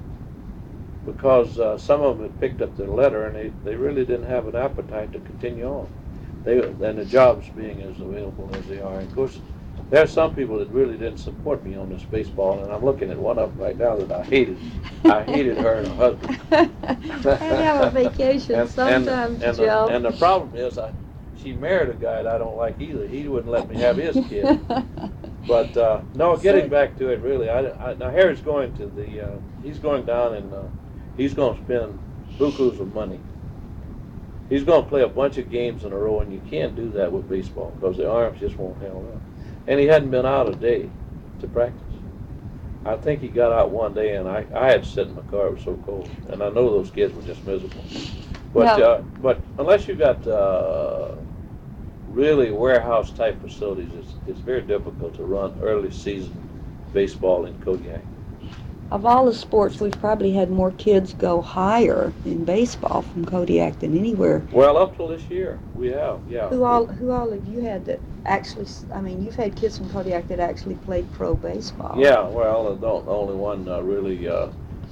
Because uh, some of them had picked up their letter, and they, they really didn't have an appetite to continue on. They and the jobs being as available as they are. And of course, there are some people that really didn't support me on this baseball, and I'm looking at one of them right now that I hated. I hated her and her husband.
I have a vacation
and,
sometimes,
and, and
Joe.
The, and the problem is, I, she married a guy that I don't like either. He wouldn't let me have his kid. But uh, no, getting back to it, really, I, I, now Harry's going to the. Uh, he's going down and. Uh, He's going to spend bukus of money. He's going to play a bunch of games in a row, and you can't do that with baseball because the arms just won't handle up. And he hadn't been out a day to practice. I think he got out one day, and I, I had to sit in my car. It was so cold. And I know those kids were just miserable. But,
No.
uh, but unless you got uh, really warehouse-type facilities, it's, it's very difficult to run early season baseball in Kodiak.
Of all the sports, we've probably had more kids go higher in baseball from Kodiak than anywhere.
Well, up till this year, we have, yeah.
Who all who all have you had that actually, I mean, you've had kids from Kodiak that actually played pro baseball.
Yeah, well, the the only one uh, really uh,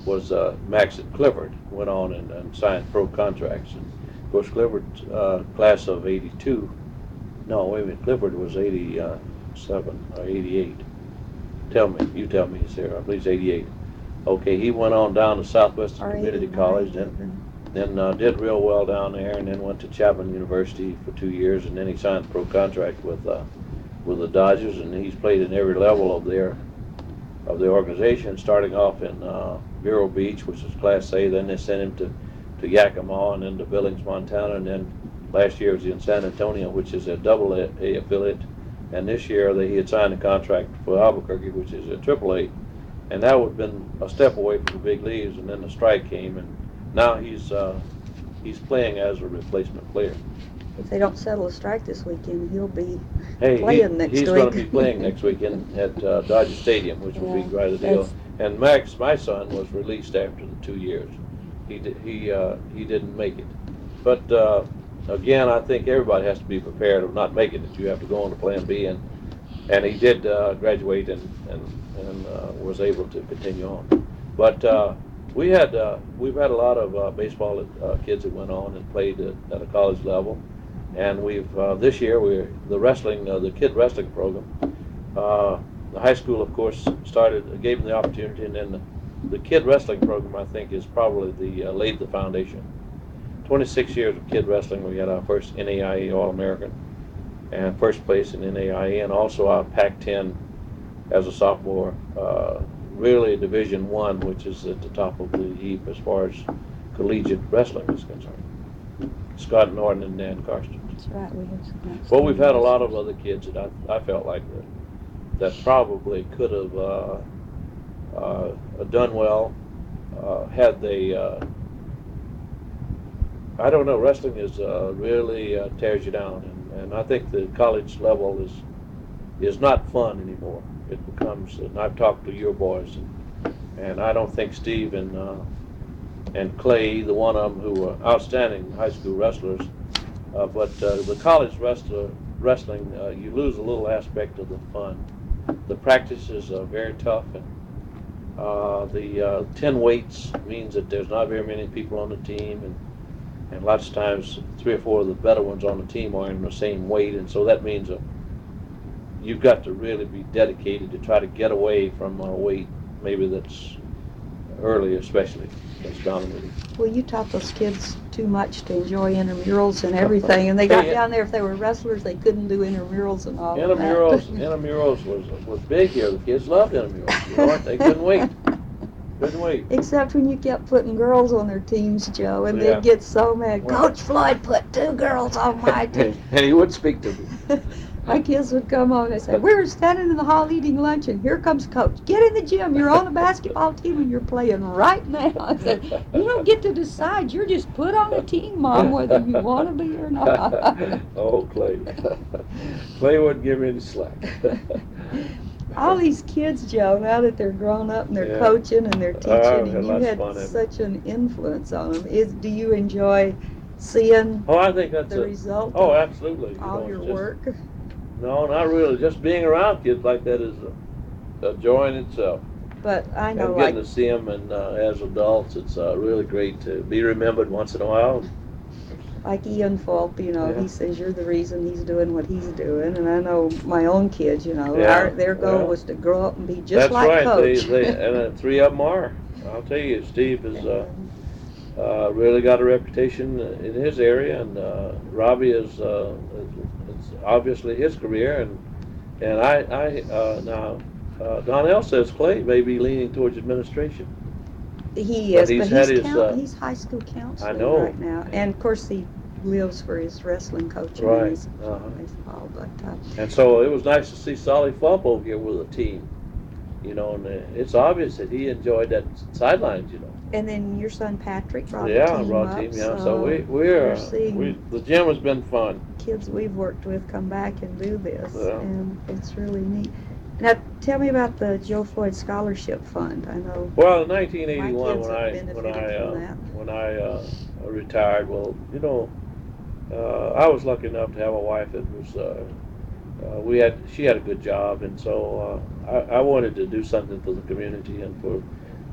was uh, Max Clifford. Went on and, and signed pro contracts. And of course, Clifford's uh, class of eighty-two. No, wait a minute. Clifford was eighty-seven or eighty-eight. Tell me, you tell me, Sarah. I believe he's eighty-eight. Okay, he went on down to Southwestern
Or
Community
eighty-nine
College, and
even.
then uh, did real well down there, and then went to Chapman University for two years, and then he signed a pro contract with uh, with the Dodgers, and he's played in every level of their of the organization, starting off in uh, Vero Beach, which is Class A. Then they sent him to to Yakima, and then to Billings, Montana, and then last year was in San Antonio, which is a double A, A affiliate, and this year they, he had signed a contract for Albuquerque, which is a triple A, and that would have been a step away from the big leagues, and then the strike came, and now he's uh, he's playing as a replacement player.
If they don't settle a strike this weekend, he'll be
Hey,
playing
he,
next
he's
week.
going to be playing next weekend at uh, Dodger Stadium, which will
Yeah,
be quite a deal.
that's-
And Max, my son, was released after the two years. He di- he uh, he didn't make it. But uh, again, I think everybody has to be prepared of not making it. You have to go on to Plan B, and and he did uh, graduate and and and uh, was able to continue on. But uh, we had uh, we've had a lot of uh, baseball uh, kids that went on and played at, at a college level. And we've uh, this year we're the wrestling uh, the kid wrestling program. Uh, the high school, of course, started gave them the opportunity, and then the, the kid wrestling program, I think, is probably the uh, laid the foundation. twenty-six years of kid wrestling. We had our first N A I A All-American and first place in N A I A, and also our Pac ten as a sophomore. Uh, really, Division One, which is at the top of the heap as far as collegiate wrestling is concerned. Scott Norton and Dan Karsten.
That's right, we have some nice
Well, we've had a
teams.
lot of other kids that I, I felt like that, that probably could have uh, uh, done well uh, had they. Uh, I don't know. Wrestling is uh, really uh, tears you down, and, and I think the college level is is not fun anymore. It becomes. And I've talked to your boys, and, and I don't think Steve and uh, and Clay, the one of them who were outstanding high school wrestlers. Uh, but uh, the college wrestler, wrestling, uh, you lose a little aspect of the fun. The practices are very tough, and uh, the uh, ten weights means that there's not very many people on the team, and and lots of times three or four of the better ones on the team are in the same weight, and so that means uh, you've got to really be dedicated to try to get away from a weight maybe that's early, especially that's dominating.
Well, you taught those kids too much to enjoy intramurals and everything, and they got
Hey,
down there, if they were wrestlers, they couldn't do intramurals and all of that.
Intramurals, intramurals was was big here. The kids loved intramurals. You know what? They couldn't wait. Couldn't wait.
Except when you kept putting girls on their teams, Joe, and
Yeah.
they'd get so mad.
Well-
Coach Floyd put two girls on my team.
And he would speak to me.
My kids would come home and they say, we were standing in the hall eating lunch, and here comes Coach. Get in the gym. You're on the basketball team, and you're playing right now. I said, you don't get to decide. You're just put on a team, Mom, whether you want to be or not.
Oh, Clay. Clay wouldn't give me any slack.
All these kids, Joe, now that they're grown up and they're
Yeah.
coaching and they're teaching,
Oh, we had
and you
lots of
had
fun, haven't
such an influence on them. Is do you enjoy seeing
Oh, I think that's
the
a,
result
oh,
of
absolutely. You
all
know,
your
it's just-
work?
No, not really. Just being around kids like that is a, a joy in itself.
But I know,
And
like,
getting to see them and uh, as adults, it's uh, really great to be remembered once in a while.
like Ian Fulp, you know,
Yeah.
he says you're the reason he's doing what he's doing, and I know my own kids, you know,
Yeah,
our, their goal
yeah.
was to grow up and be just
That's
like
right.
Coach.
They, they, and uh, three of them are. I'll tell you, Steve has uh, uh, really got a reputation in his area, and uh, Robbie is uh, it's obviously his career, and and I, I uh, now uh, Donnell says Clay may be leaning towards administration.
He
But
is,
he's
but
had
he's,
his,
count,
uh,
he's high school counselor
know.
right now, and of course he lives for his wrestling coaching
Right,
and his
uh-huh.
baseball. But uh,
And so it was nice to see Solly Fulp over here with a team, you know, and uh, it's obvious that he enjoyed that sidelines, you know.
and then your son Patrick brought
Yeah,
the team
raw
up,
team. Yeah, so,
so
we we're
you're
uh,
seeing
we the gym has been fun.
kids we've worked with come back and do this,
Yeah.
and it's really neat. Now, tell me about the Joe Floyd Scholarship Fund. I know.
Well, in nineteen eighty-one,
My kids
when
have
I
benefited
when I uh,
from that.
when I uh, retired, well, you know, uh, I was lucky enough to have a wife that was. Uh, uh, we had she had a good job, and so uh, I, I wanted to do something for the community and for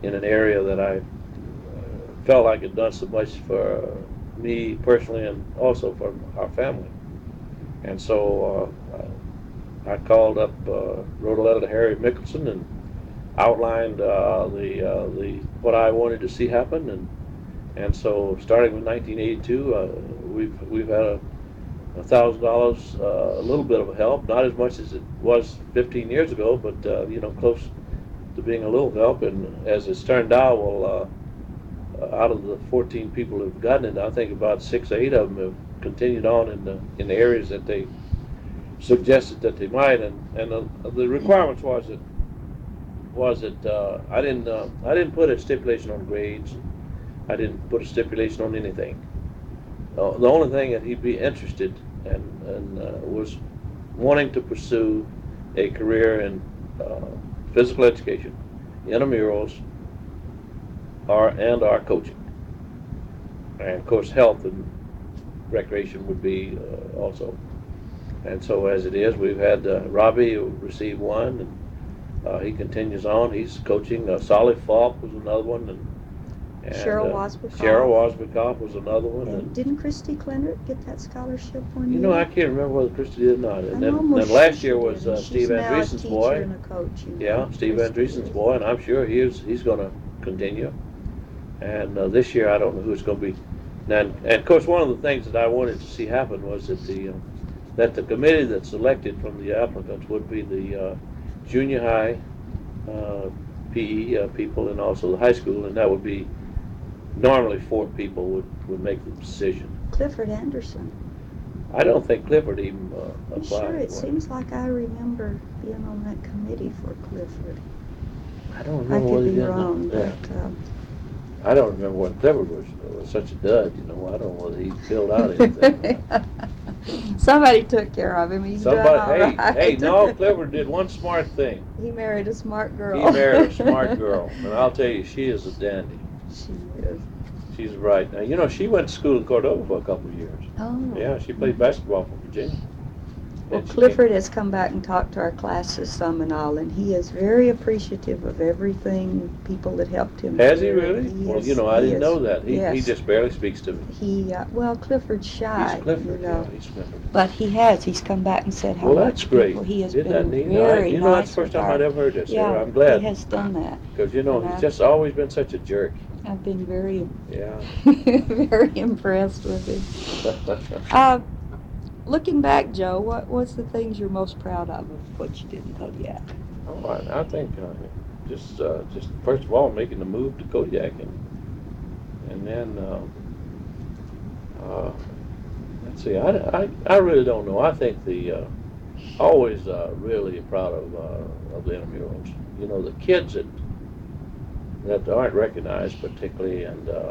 in an area that I uh, felt like had done so much for me personally and also for our family. And so uh, I called up, uh, wrote a letter to Harry Mickelson and outlined uh, the uh, the what I wanted to see happen, and and so starting with nineteen eighty-two, uh, we've we've had a a thousand dollars, uh, a little bit of help, not as much as it was fifteen years ago, but uh, you know, close to being a little help. And as it's turned out, well, uh, out of the fourteen people who've gotten it, I think about six or eight of them have continued on in the in the areas that they suggested that they might. And and the, the requirements was that was that uh, I didn't uh, I didn't put a stipulation on grades. I didn't put a stipulation on anything. Uh, the only thing that he'd be interested in and uh, was wanting to pursue a career in uh, physical education, intramurals, or and our coaching, and of course health and recreation would be uh, also. And so as it is, we've had uh, Robbie who received one, and uh, he continues on. He's coaching. Uh, Solly Falk was another one, and, and
Cheryl
uh,
Wasbikoff.
Cheryl Wasbikoff was another one.
And
And
didn't Christy Clennert get that scholarship one
you
year?
know, I can't remember whether Christy did or not. And
I'm
then,
almost
then last
sure she
year
did,
was
and
uh,
she's
Steve
now a
Andreessen's
teacher
boy.
and a coach, you know,
Yeah, Steve
Christy
Andreessen's
is.
boy, and I'm sure he is, he's going to continue. And uh, this year, I don't know who it's going to be. And, and of course, one of the things that I wanted to see happen was that the uh, that the committee that selected from the applicants would be the uh, junior high uh, P E uh, people and also the high school, and that would be normally four people would, would make the decision.
Clifford Anderson.
I don't think Clifford even uh,
I'm
applied.
sure it
for
seems like I remember being on that committee for Clifford.
I don't
I
remember what
could
he
be
did.
wrong,
Yeah.
but um,
I don't remember when Clifford was, was such a dud. You know, I don't know whether he filled out anything.
somebody took care of him. He's doing all
Somebody,
right.
hey, hey, no, Clifford did one smart thing.
He married a smart girl.
He married a smart girl, and I'll tell you, she is a dandy.
She is.
She's right. Now, you know, she went to school in Cordova for a couple of years.
Oh.
Yeah, she played basketball for Virginia.
Well,
And she
Clifford has come back and talked to our classes some and all, and he is very appreciative of everything, people that helped him.
Has he
through.
really?
He
Well,
is-
you know, I
he
didn't
is.
know that. He, he
Yes.
just barely speaks to me.
He, uh, well, Clifford's shy,
He's Clifford,
you know.
yeah, he's Clifford.
But he has. He's come back and said how
Well,
much
that's great.
people he has
Isn't that
been
neat? Now, I-
very
you know, that's
nice
the first
with
time
our-
I'd ever heard this.
Yeah,
I'm glad.
he has done that.
Because, you know,
And
he's
I-
just always been such a jerk.
I've been very,
Yeah.
very impressed with him. Uh, looking back, Joe, what what's the things you're most proud of of what you did in Kodiak?
Oh, I, I think uh, just uh, just first of all making the move to Kodiak, and and then uh, uh, let's see, I, I, I really don't know. I think the uh, always uh, really proud of uh, of the intramurals. You know, the kids that that aren't recognized particularly and uh,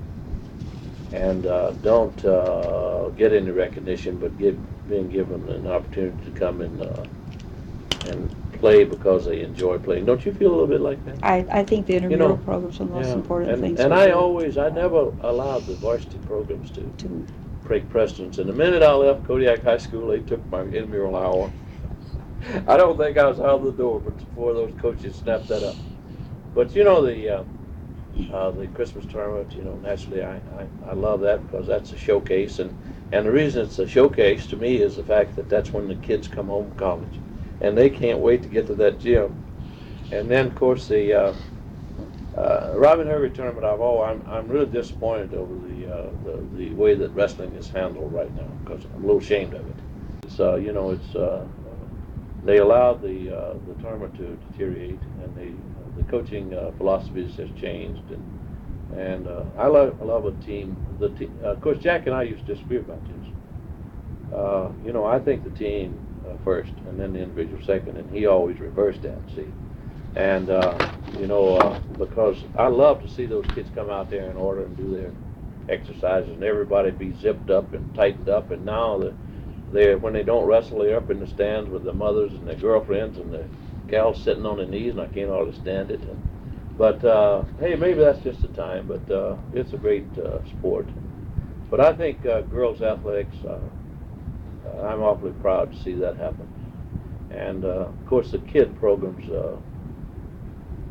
and uh, don't uh, get any recognition, but get being given an opportunity to come and uh, and play because they enjoy playing. Don't you feel a little bit like that?
I, I think the intramural
know,
program's one of the most
Yeah.
important
and,
things.
And
we
I
do.
always, I never allowed the varsity programs to
To,
break precedence. And the minute I left Kodiak High School, they took my intramural hour. I don't think I was out of the door before those coaches snapped that up. But you know, the uh, uh, the Christmas tournament, you know, naturally I, I, I love that because that's a showcase. And, and the reason it's a showcase to me is the fact that that's when the kids come home from college. And they can't wait to get to that gym. And then, of course, the uh, uh, Robin Hervey tournament, I've all, I'm, I'm really disappointed over the, uh, the the way that wrestling is handled right now because I'm a little ashamed of it. It's, uh, you know, it's uh, they allowed the uh, the tournament to deteriorate, and the the coaching uh, philosophies has changed, and and uh, I love I love a team. The te- uh, of course, Jack and I used to disagree about this. Uh, you know, I think the team uh, first, and then the individual second, and he always reversed that. See, and uh, you know, uh, because I love to see those kids come out there in order and do their exercises, and everybody be zipped up and tightened up. And now the they when they don't wrestle, they're up in the stands with their mothers and their girlfriends and the gals sitting on their knees, and I can't hardly stand it. And, but uh, hey, maybe that's just the time. But uh, it's a great uh, sport. But I think uh, girls athletics, uh, I'm awfully proud to see that happen. And uh, of course, the kid programs uh,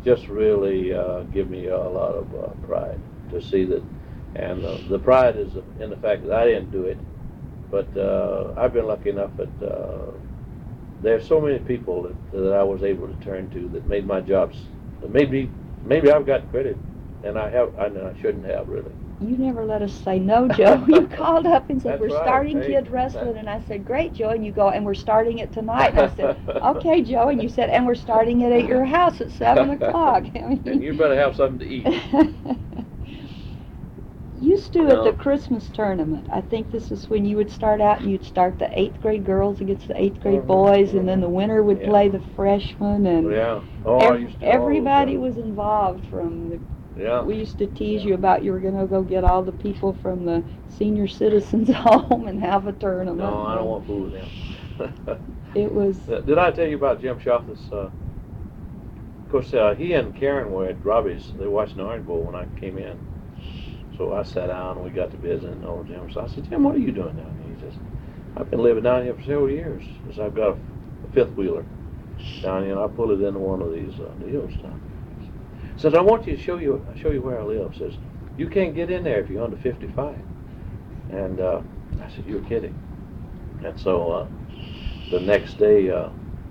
just really uh, give me a lot of uh, pride to see that. And uh, the pride is in the fact that I didn't do it, but uh, I've been lucky enough that uh, there's so many people that, that I was able to turn to that made my jobs. Maybe maybe I've got credit, and I have. I, I shouldn't have really.
You never let us say no, Joe. You called up and said,
That's
we're
right.
starting
Hey,
Kid Wrestling,
that-
and I said, great, Joe. And you go, and we're starting it tonight. And I said, okay, Joe. And you said, and we're starting it at your house at seven o'clock. I mean,
And you better have something to eat.
Used to at
No.
the Christmas tournament, I think this is when you would start out and you'd start the eighth grade girls against the eighth grade
Mhm,
boys, and then
mhm.
the winner would
Yeah.
play the freshmen, and
Yeah. Oh, I
ev-
used to do all those,
everybody
uh,
was involved. From the,
Yeah.
we used to tease
Yeah.
you about you were going to go get all the people from the senior citizens home and have a tournament.
No, I don't
and
want to fool with them.
It was.
Did I tell you about Jim Shoftis? Uh, of course, uh, he and Karen were at Robbie's. They watched the Orange Bowl when I came in. So I sat down and we got to visit and old Jim. So I said, Jim, what are you doing down here? He says, I've been living down here for several years. He says, I've got a, a fifth wheeler down here and I pull it into one of these uh, deals down here. He says, I want you to show you show you where I live. He says, you can't get in there if you're under fifty-five. And uh, I said, you're kidding. And so uh, the next day, uh,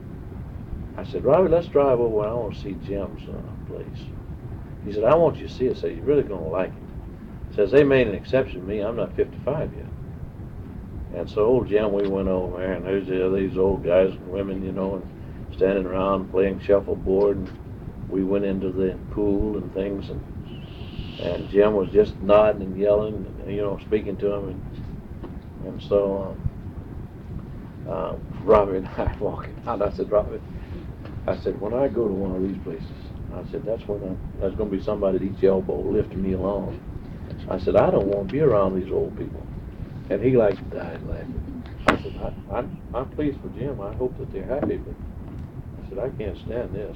I said, Robbie, let's drive over and I want to see Jim's uh, place. He said, I want you to see it. I said, you're really going to like it. Says they made an exception to me. I'm not fifty-five yet. And so old Jim, we went over there, and there's uh, these old guys and women, you know, and standing around playing shuffleboard. And we went into the pool and things, and and Jim was just nodding and yelling, and, you know, speaking to him. And, and so um, uh, Robbie and I walking out. I said, Robbie, I said, when I go to one of these places, I said, that's when I'm, there's going to be somebody at each elbow lifting me along. I said, I don't want to be around these old people. And he like died laughing. I said, I, I'm, I'm pleased for Jim. I hope that they're happy, but I said, I can't stand this.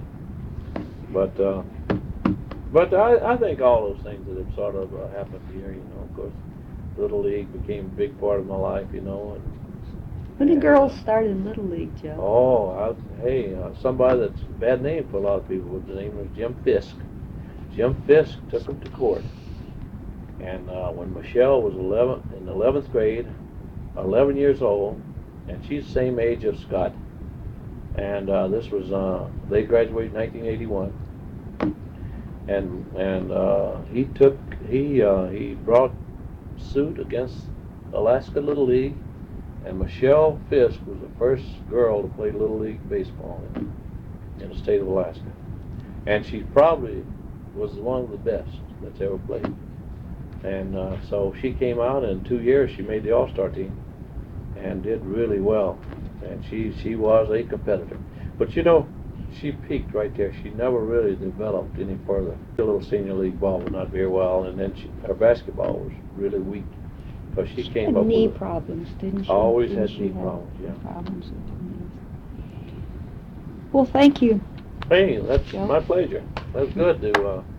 But uh, but I, I think all those things that have sort of uh, happened here, you know, of course, Little League became a big part of my life, you know. And,
When the
and,
girls
uh,
started in Little League, Joe.
Oh, I, hey, uh, somebody that's a bad name for a lot of people. His name was Jim Fisk. Jim Fisk took him to court. And uh, when Michelle was eleven, in eleventh grade, eleven years old, and she's the same age as Scott, and uh, this was, uh, they graduated in nineteen eighty-one, and and uh, he took, he uh, he brought suit against Alaska Little League, and Michelle Fisk was the first girl to play Little League baseball in, in the state of Alaska, and she probably was one of the best that's ever played. And uh, so she came out, and in two years she made the All-Star team and did really well. And she, she was a competitor. But you know, she peaked right there. She never really developed any further. The little senior league ball was not very well, and then she, her basketball was really weak. Because she came
Had
up
knee
with
problems, didn't she?
Always
Didn't
had
she
knee
have
problems, yeah.
Problems with her knees? Well, thank you.
Hey, that's
Joe?
my pleasure. That's good to uh,